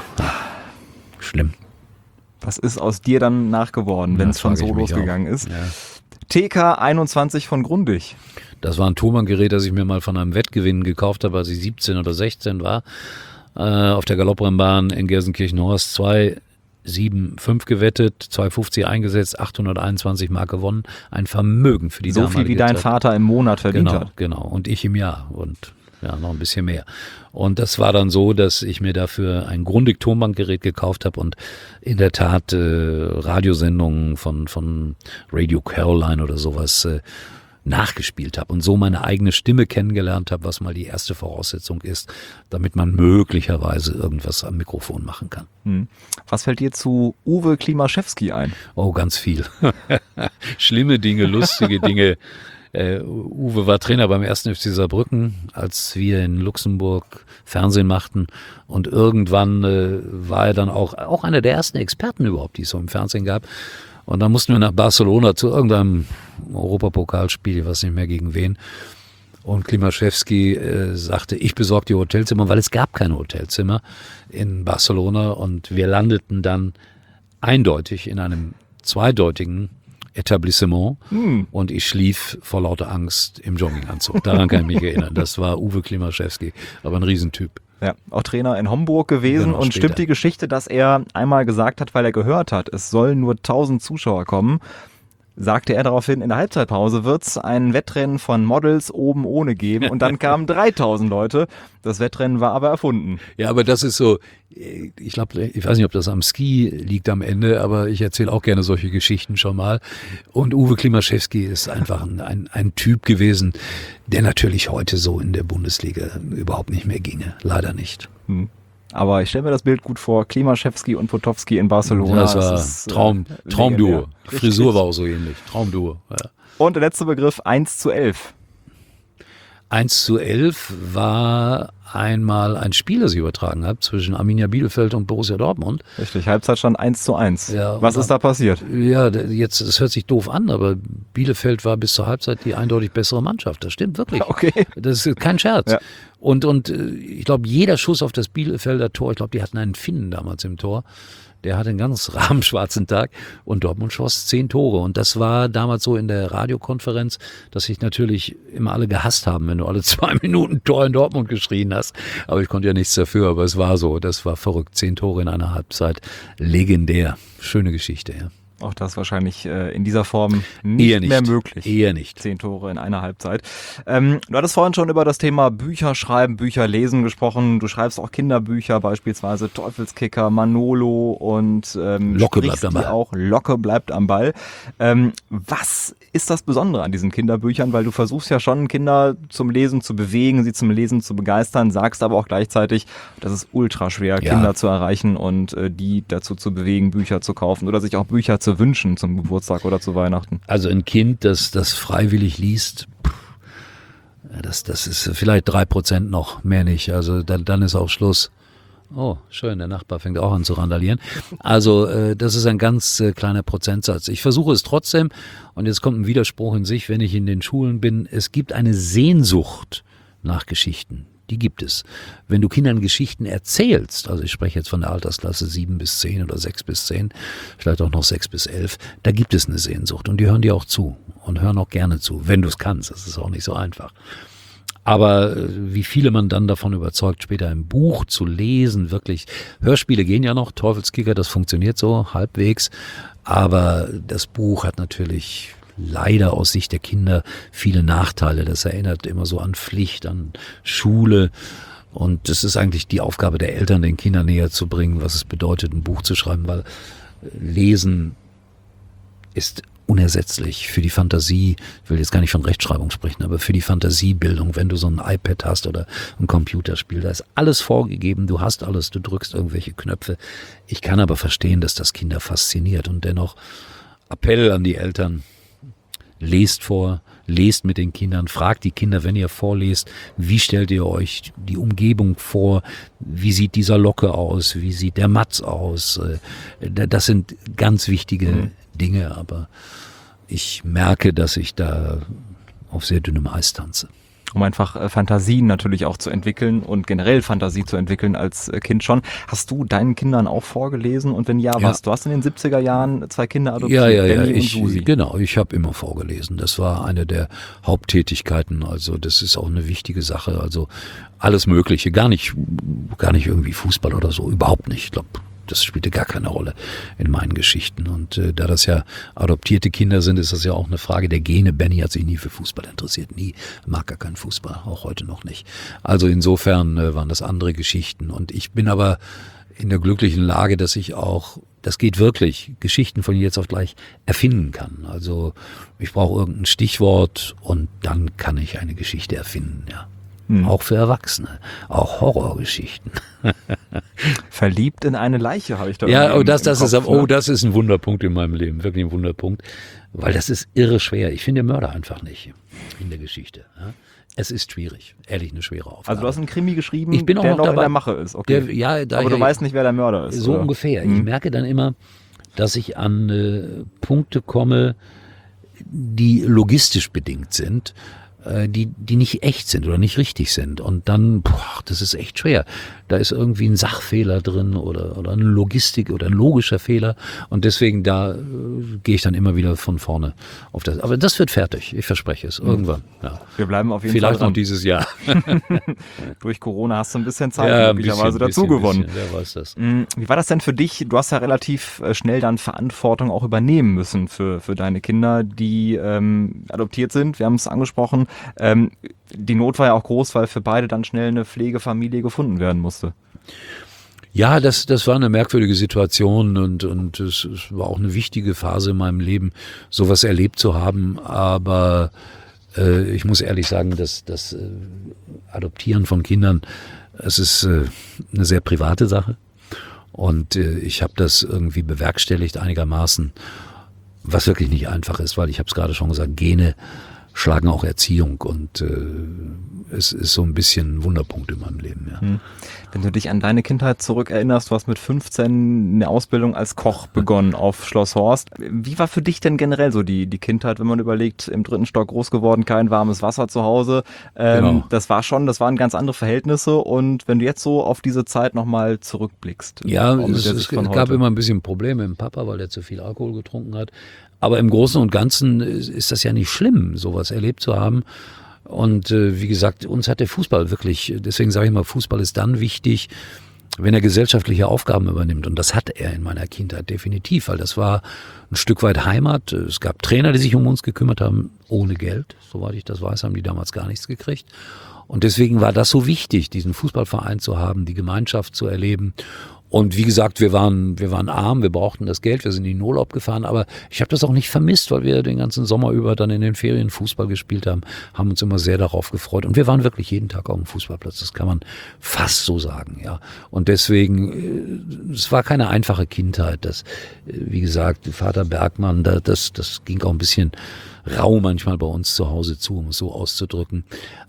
Schlimm.
Was ist aus dir dann nachgeworden, wenn es schon so losgegangen ist? Ja. T K einundzwanzig von Grundig.
Das war ein Thomann-Gerät, das ich mir mal von einem Wettgewinn gekauft habe, als ich siebzehn oder sechzehn war. Äh, auf der Galopprennbahn in Gelsenkirchen-Horst. Zwei sieben fünf gewettet, zwei fünfzig eingesetzt, achthunderteinundzwanzig Mark gewonnen. Ein Vermögen für die
so
damalige
viel wie dein
Zeit.
Vater im Monat verdient
genau,
hat.
Genau, und ich im Jahr und ja, noch ein bisschen mehr. Und das war dann so, dass ich mir dafür ein Grundig-Tonbandgerät gekauft habe und in der Tat äh, Radiosendungen von, von Radio Caroline oder sowas äh, nachgespielt habe und so meine eigene Stimme kennengelernt habe, was mal die erste Voraussetzung ist, damit man möglicherweise irgendwas am Mikrofon machen kann.
Hm. Was fällt dir zu Uwe Klimaschewski ein?
Oh, ganz viel. Schlimme Dinge, lustige Dinge. Uh, Uwe war Trainer beim ersten F C Saarbrücken, als wir in Luxemburg Fernsehen machten und irgendwann uh, war er dann auch, auch einer der ersten Experten überhaupt, die es so im Fernsehen gab. Und dann mussten wir nach Barcelona zu irgendeinem Europapokalspiel, ich weiß nicht mehr gegen wen. Und Klimaschewski äh, sagte, ich besorge die Hotelzimmer, weil es gab keine Hotelzimmer in Barcelona. Und wir landeten dann eindeutig in einem zweideutigen Etablissement hm. und ich schlief vor lauter Angst im Jogginganzug. Daran kann ich mich erinnern. Das war Uwe Klimaschewski, aber ein Riesentyp.
Ja, auch Trainer in Homburg gewesen genau, und stimmt die Geschichte, dass er einmal gesagt hat, weil er gehört hat, es sollen nur tausend Zuschauer kommen, sagte er daraufhin, in der Halbzeitpause wird es ein Wettrennen von Models oben ohne geben und dann kamen dreitausend Leute. Das Wettrennen war aber erfunden.
Ja, aber das ist so, ich glaube, ich weiß nicht, ob das am Ski liegt am Ende, aber ich erzähle auch gerne solche Geschichten schon mal. Und Uwe Klimaschewski ist einfach ein, ein, ein Typ gewesen, der natürlich heute so in der Bundesliga überhaupt nicht mehr ginge. Leider nicht.
Hm. Aber ich stelle mir das Bild gut vor, Klimaschewski und Potowski in Barcelona.
Das war das ist, Traum, äh, Traumduo. Die Frisur war auch so ähnlich. Traumduo. Ja.
Und der letzte Begriff, eins zu elf.
eins zu elf war einmal ein Spiel, das ich übertragen habe, zwischen Arminia Bielefeld und Borussia Dortmund.
Richtig, Halbzeitstand eins zu eins.
Ja,
Was ist da passiert?
Ja, jetzt, das hört sich doof an, aber Bielefeld war bis zur Halbzeit die eindeutig bessere Mannschaft. Das stimmt wirklich.
Okay.
Das ist kein Scherz.
Ja.
Und, und ich glaube, jeder Schuss auf das Bielefelder Tor, ich glaube, die hatten einen Finnen damals im Tor, der hatte einen ganz rahmenschwarzen Tag und Dortmund schoss zehn Tore. Und das war damals so in der Radiokonferenz, dass sich natürlich immer alle gehasst haben, wenn du alle zwei Minuten Tor in Dortmund geschrien hast. Aber ich konnte ja nichts dafür, aber es war so. Das war verrückt. Zehn Tore in einer Halbzeit. Legendär. Schöne Geschichte, ja.
Auch das wahrscheinlich äh, in dieser Form nicht,
Eher nicht
mehr möglich.
Eher nicht.
Zehn Tore in einer Halbzeit. Ähm, du hattest vorhin schon über das Thema Bücher schreiben, Bücher lesen gesprochen. Du schreibst auch Kinderbücher, beispielsweise Teufelskicker, Manolo und ähm,
Locke bleibt am Ball.
Auch Locke bleibt am Ball. Ähm, was ist das Besondere an diesen Kinderbüchern? Weil du versuchst ja schon, Kinder zum Lesen zu bewegen, sie zum Lesen zu begeistern, sagst aber auch gleichzeitig, das ist ultra schwer,
ja.
Kinder zu erreichen und äh, die dazu zu bewegen, Bücher zu kaufen oder sich auch Bücher zu wünschen zum Geburtstag oder zu Weihnachten.
Also ein Kind, das das freiwillig liest, das, das ist vielleicht drei Prozent noch, mehr nicht. Also dann, dann ist auch Schluss. Oh, schön, der Nachbar fängt auch an zu randalieren. Also äh, das ist ein ganz äh, kleiner Prozentsatz. Ich versuche es trotzdem, und jetzt kommt ein Widerspruch in sich, wenn ich in den Schulen bin. Es gibt eine Sehnsucht nach Geschichten. Die gibt es. Wenn du Kindern Geschichten erzählst, also ich spreche jetzt von der Altersklasse sieben bis zehn oder sechs bis zehn, vielleicht auch noch sechs bis elf, da gibt es eine Sehnsucht und die hören dir auch zu und hören auch gerne zu, wenn du es kannst. Das ist auch nicht so einfach. Aber wie viele man dann davon überzeugt, später im Buch zu lesen, wirklich, Hörspiele gehen ja noch, Teufelskicker, das funktioniert so halbwegs, aber das Buch hat natürlich leider aus Sicht der Kinder viele Nachteile. Das erinnert immer so an Pflicht, an Schule. Und es ist eigentlich die Aufgabe der Eltern, den Kindern näher zu bringen, was es bedeutet, ein Buch zu schreiben, weil Lesen ist unersetzlich für die Fantasie. Ich will jetzt gar nicht von Rechtschreibung sprechen, aber für die Fantasiebildung, wenn du so ein iPad hast oder ein Computerspiel, da ist alles vorgegeben, du hast alles, du drückst irgendwelche Knöpfe. Ich kann aber verstehen, dass das Kinder fasziniert und dennoch Appell an die Eltern, lest vor, lest mit den Kindern, fragt die Kinder, wenn ihr vorlest, wie stellt ihr euch die Umgebung vor, wie sieht dieser Locke aus, wie sieht der Matz aus, das sind ganz wichtige mhm. Dinge, aber ich merke, dass ich da auf sehr dünnem Eis tanze.
Um einfach äh, Fantasien natürlich auch zu entwickeln und generell Fantasie zu entwickeln als äh, Kind schon. Hast du deinen Kindern auch vorgelesen? Und wenn ja,
ja.
was? Du hast in den siebziger Jahren zwei Kinder adoptiert,
ja, ja, ja.
Danny
Ich,
und Susi.
Genau, ich habe immer vorgelesen. Das war eine der Haupttätigkeiten. Also das ist auch eine wichtige Sache. Also alles Mögliche. Gar nicht, gar nicht irgendwie Fußball oder so. Überhaupt nicht. Ich glaube, das spielte gar keine Rolle in meinen Geschichten. Und äh, da das ja adoptierte Kinder sind, ist das ja auch eine Frage der Gene. Benny hat sich nie für Fußball interessiert, nie, mag gar keinen Fußball, auch heute noch nicht. Also insofern äh, waren das andere Geschichten. Und ich bin aber in der glücklichen Lage, dass ich auch, das geht wirklich, Geschichten von jetzt auf gleich erfinden kann. Also ich brauche irgendein Stichwort und dann kann ich eine Geschichte erfinden, ja. Hm. Auch für Erwachsene, auch Horrorgeschichten.
Verliebt in eine Leiche, habe ich da.
Ja, oh, das, das
Kopf,
ist,
ne?
oh, das ist ein Wunderpunkt in meinem Leben, wirklich ein Wunderpunkt, weil das ist irre schwer. Ich finde den Mörder einfach nicht in der Geschichte. Ja? Es ist schwierig, ehrlich eine schwere Aufgabe.
Also du hast einen Krimi geschrieben,
ich bin auch
der
noch,
noch
dabei,
in der Mache ist. Okay.
Der, ja, da
aber du
ja,
weißt nicht, wer der Mörder ist.
So
oder?
ungefähr.
Hm.
Ich merke dann immer, dass ich an äh, Punkte komme, die logistisch bedingt sind, die die nicht echt sind oder nicht richtig sind. Und dann, boah, das ist echt schwer. Da ist irgendwie ein Sachfehler drin oder oder eine Logistik oder ein logischer Fehler. Und deswegen, da äh, gehe ich dann immer wieder von vorne auf das. Aber das wird fertig, ich verspreche es. Irgendwann. Ja.
Wir bleiben auf jeden
Vielleicht
Fall dran.
noch dieses Jahr.
Durch Corona hast du ein bisschen Zeit
ja,
möglicherweise dazu gewonnen.
Wer weiß das.
Wie war das denn für dich? Du hast ja relativ schnell dann Verantwortung auch übernehmen müssen für, für deine Kinder, die ähm, adoptiert sind. Wir haben es angesprochen. Ähm, die Not war ja auch groß, weil für beide dann schnell eine Pflegefamilie gefunden werden musste.
Ja, das, das war eine merkwürdige Situation und, und es, es war auch eine wichtige Phase in meinem Leben, sowas erlebt zu haben. Aber äh, ich muss ehrlich sagen, dass das äh, Adoptieren von Kindern, es ist äh, eine sehr private Sache. Und äh, ich habe das irgendwie bewerkstelligt einigermaßen, was wirklich nicht einfach ist, weil ich habe es gerade schon gesagt, Gene schlagen auch Erziehung und äh, es ist so ein bisschen ein Wunderpunkt in meinem Leben. Ja.
Hm. Wenn du dich an deine Kindheit zurückerinnerst, du hast mit fünfzehn eine Ausbildung als Koch begonnen auf Schloss Horst. Wie war für dich denn generell so die, die Kindheit, wenn man überlegt, im dritten Stock groß geworden, kein warmes Wasser zu Hause? Ähm, genau. Das war schon, das waren ganz andere Verhältnisse und wenn du jetzt so auf diese Zeit nochmal zurückblickst.
Ja, es, es gab heute. immer ein bisschen Probleme mit dem Papa, weil er zu viel Alkohol getrunken hat. Aber im Großen und Ganzen ist das ja nicht schlimm, sowas erlebt zu haben. Und äh, wie gesagt, uns hat der Fußball wirklich, deswegen sage ich mal, Fußball ist dann wichtig, wenn er gesellschaftliche Aufgaben übernimmt. Und das hat er in meiner Kindheit definitiv, weil das war ein Stück weit Heimat. Es gab Trainer, die sich um uns gekümmert haben, ohne Geld. Soweit ich das weiß, haben die damals gar nichts gekriegt. Und deswegen war das so wichtig, diesen Fußballverein zu haben, die Gemeinschaft zu erleben. Und wie gesagt, wir waren, wir waren arm, wir brauchten das Geld, wir sind in den Urlaub gefahren, aber ich habe das auch nicht vermisst, weil wir den ganzen Sommer über dann in den Ferien Fußball gespielt haben, haben uns immer sehr darauf gefreut und wir waren wirklich jeden Tag auf dem Fußballplatz, das kann man fast so sagen, ja. Und deswegen, es war keine einfache Kindheit, das, wie gesagt, Vater Bergmann, das, das ging auch ein bisschen rau manchmal bei uns zu Hause zu, um es so auszudrücken.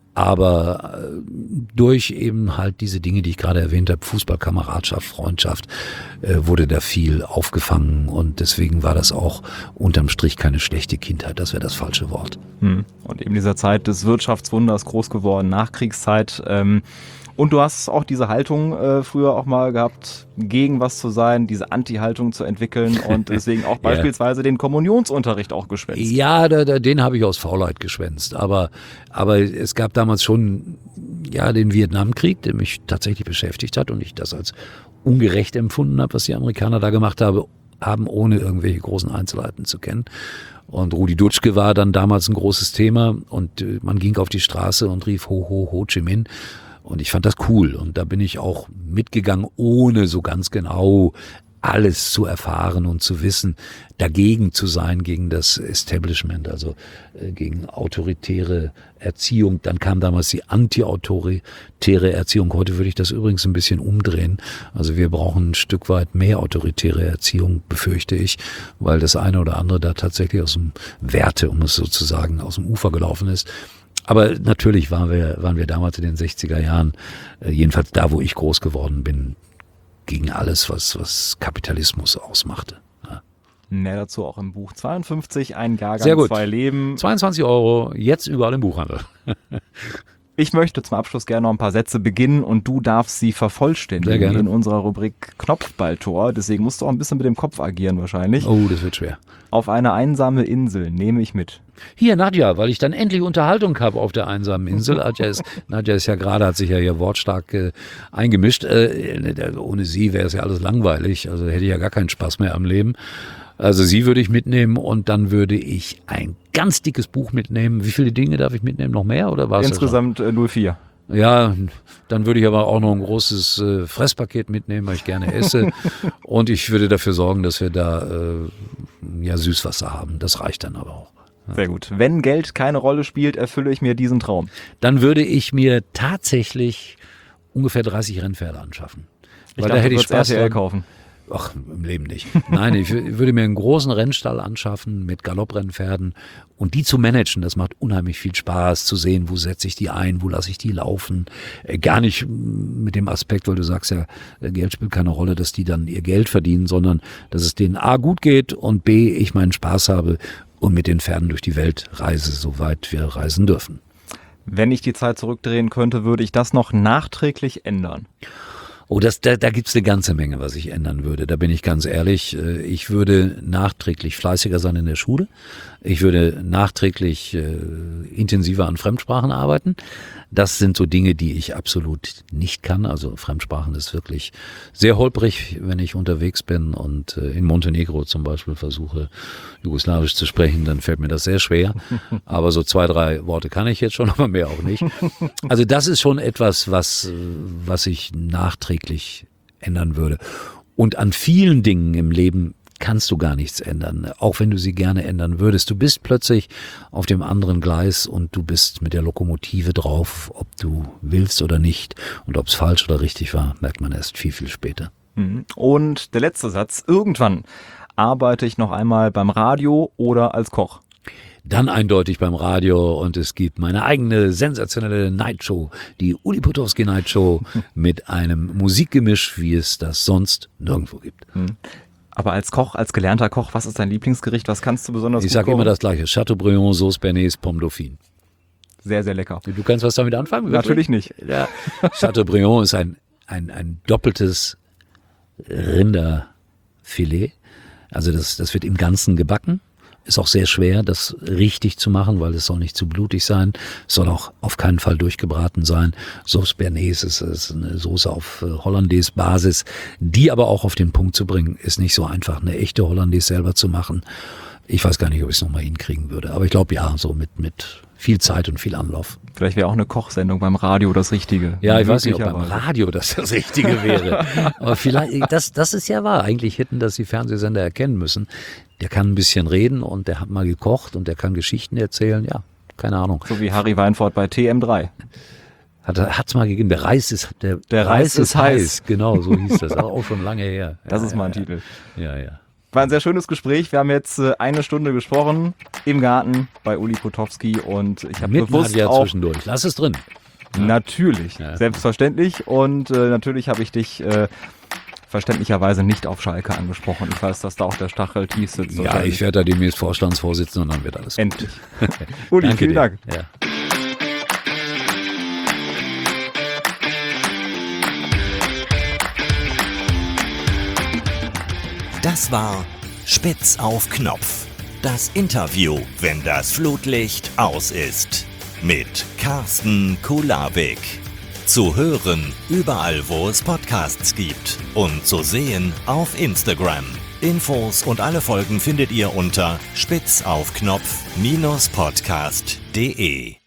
Aber durch eben halt diese Dinge, die ich gerade erwähnt habe, Fußball, Kameradschaft, Freundschaft, wurde da viel aufgefangen und deswegen war das auch unterm Strich keine schlechte Kindheit, das wäre das falsche Wort.
Und eben dieser Zeit des Wirtschaftswunders groß geworden, Nachkriegszeit. Und du hast auch diese Haltung äh, früher auch mal gehabt, gegen was zu sein, diese Anti-Haltung zu entwickeln und deswegen auch beispielsweise ja. den Kommunionsunterricht auch geschwänzt.
Ja, da, da, den habe ich aus Faulheit geschwänzt. Aber, aber es gab damals schon ja den Vietnamkrieg, der mich tatsächlich beschäftigt hat und ich das als ungerecht empfunden habe, was die Amerikaner da gemacht haben, haben ohne irgendwelche großen Einzelheiten zu kennen. Und Rudi Dutschke war dann damals ein großes Thema und äh, man ging auf die Straße und rief Ho, Ho, Ho Chi Minh. Und ich fand das cool und da bin ich auch mitgegangen, ohne so ganz genau alles zu erfahren und zu wissen, dagegen zu sein, gegen das Establishment, also äh, gegen autoritäre Erziehung. Dann kam damals die anti-autoritäre Erziehung. Heute würde ich das übrigens ein bisschen umdrehen. Also wir brauchen ein Stück weit mehr autoritäre Erziehung, befürchte ich, weil das eine oder andere da tatsächlich aus dem Werte, um es so zu sagen, aus dem Ufer gelaufen ist. Aber natürlich waren wir, waren wir damals in den sechziger Jahren, äh, jedenfalls da, wo ich groß geworden bin, gegen alles, was, was Kapitalismus ausmachte. Ja.
Mehr dazu auch im Buch zweiundfünfzig, ein Jahrgang, Sehr gut. zwei Leben.
zweiundzwanzig Euro, jetzt überall im Buchhandel.
Ich möchte zum Abschluss gerne noch ein paar Sätze beginnen und du darfst sie vervollständigen in unserer Rubrik Knopfballtor. Deswegen musst du auch ein bisschen mit dem Kopf agieren wahrscheinlich.
Oh, das wird schwer.
Auf eine einsame Insel nehme ich mit.
Hier, Nadja, weil ich dann endlich Unterhaltung habe auf der einsamen Insel. Nadja ist, Nadja ist ja gerade, hat sich ja hier wortstark äh, eingemischt. Äh, ohne sie wäre es ja alles langweilig. Also hätte ich ja gar keinen Spaß mehr am Leben. Also sie würde ich mitnehmen und dann würde ich ein ganz dickes Buch mitnehmen. Wie viele Dinge darf ich mitnehmen? Noch mehr oder war es
insgesamt
äh,
null vier?
Ja, dann würde ich aber auch noch ein großes äh, Fresspaket mitnehmen, weil ich gerne esse. Und ich würde dafür sorgen, dass wir da äh, ja Süßwasser haben. Das reicht dann aber auch. Ja.
Sehr gut. Wenn Geld keine Rolle spielt, erfülle ich mir diesen Traum.
Dann würde ich mir tatsächlich ungefähr dreißig Rennpferde anschaffen.
Ich weil dachte, da hätte ich Spaß R T L kaufen.
Ach, im Leben nicht. Nein, ich würde mir einen großen Rennstall anschaffen mit Galopprennpferden und die zu managen, das macht unheimlich viel Spaß zu sehen, wo setze ich die ein, wo lasse ich die laufen. Äh, gar nicht mit dem Aspekt, weil du sagst ja, Geld spielt keine Rolle, dass die dann ihr Geld verdienen, sondern dass es denen A gut geht und B, ich meinen Spaß habe und mit den Pferden durch die Welt reise, soweit wir reisen dürfen.
Wenn ich die Zeit zurückdrehen könnte, würde ich das noch nachträglich ändern?
Oh, das, da, da gibt's eine ganze Menge, was ich ändern würde. Da bin ich ganz ehrlich. Ich würde nachträglich fleißiger sein in der Schule. Ich würde nachträglich äh, intensiver an Fremdsprachen arbeiten. Das sind so Dinge, die ich absolut nicht kann. Also Fremdsprachen ist wirklich sehr holprig, wenn ich unterwegs bin und äh, in Montenegro zum Beispiel versuche, Jugoslawisch zu sprechen, dann fällt mir das sehr schwer. Aber so zwei, drei Worte kann ich jetzt schon, aber mehr auch nicht. Also das ist schon etwas, was, was ich nachträglich ändern würde. Und an vielen Dingen im Leben kannst du gar nichts ändern, auch wenn du sie gerne ändern würdest. Du bist plötzlich auf dem anderen Gleis und du bist mit der Lokomotive drauf, ob du willst oder nicht. Und ob es falsch oder richtig war, merkt man erst viel, viel später.
Und der letzte Satz, irgendwann arbeite ich noch einmal beim Radio oder als Koch?
dann eindeutig beim Radio und es gibt meine eigene sensationelle Nightshow, die Uli Potowski Nightshow mit einem Musikgemisch, wie es das sonst nirgendwo gibt.
Aber als Koch, als gelernter Koch, was ist dein Lieblingsgericht? Was kannst du besonders
ich
gut
sag
kochen?
immer das Gleiche, Chateaubriand, Sauce Bernays, Pomme Dauphine.
Sehr, sehr lecker.
Du kannst was damit anfangen? Wirklich?
Natürlich nicht.
Ja. Chateaubriand ist ein, ein, ein doppeltes Rinderfilet. Also das, das wird im Ganzen gebacken. Ist auch sehr schwer, das richtig zu machen, weil es soll nicht zu blutig sein. Es soll auch auf keinen Fall durchgebraten sein. Sauce Bernays ist, ist eine Soße auf äh, Hollandaise-Basis. Die aber auch auf den Punkt zu bringen, ist nicht so einfach, eine echte Hollandaise selber zu machen. Ich weiß gar nicht, ob ich es nochmal hinkriegen würde. Aber ich glaube, ja, so mit, mit viel Zeit und viel Anlauf.
Vielleicht wäre auch eine Kochsendung beim Radio das Richtige.
Ja, ich weiß nicht, ob beim Radio das das Richtige wäre. Aber vielleicht, das, das ist ja wahr. Eigentlich hätten das die Fernsehsender erkennen müssen. Der kann ein bisschen reden und der hat mal gekocht und der kann Geschichten erzählen. Ja, keine Ahnung.
So wie Harry Weinfurt bei T M drei.
Hat es mal gegeben. Der Reis ist, der,
der Reis, Reis ist heiß. heiß.
Genau, so hieß das. Aber auch schon lange her.
Das
ja,
ist mal ein
ja,
Titel.
Ja, ja.
War ein sehr schönes Gespräch. Wir haben jetzt äh, eine Stunde gesprochen im Garten bei Uli Potowski und ich habe bewusst
ja
auch
zwischendurch. Lass es drin.
Ja. Natürlich, ja. Selbstverständlich und äh, natürlich habe ich dich äh, verständlicherweise nicht auf Schalke angesprochen. Ich weiß, dass da auch der Stachel tief sitzt.
Ja, ich werde da demnächst Vorstandsvorsitzender und dann wird alles
endlich. Uli,
Danke
vielen
dir.
Dank.
Ja.
Das war Spitz auf Knopf. Das Interview, wenn das Flutlicht aus ist. Mit Carsten Kulawik. Zu hören überall, wo es Podcasts gibt. Und zu sehen auf Instagram. Infos und alle Folgen findet ihr unter spitzaufknopf Bindestrich podcast punkt de.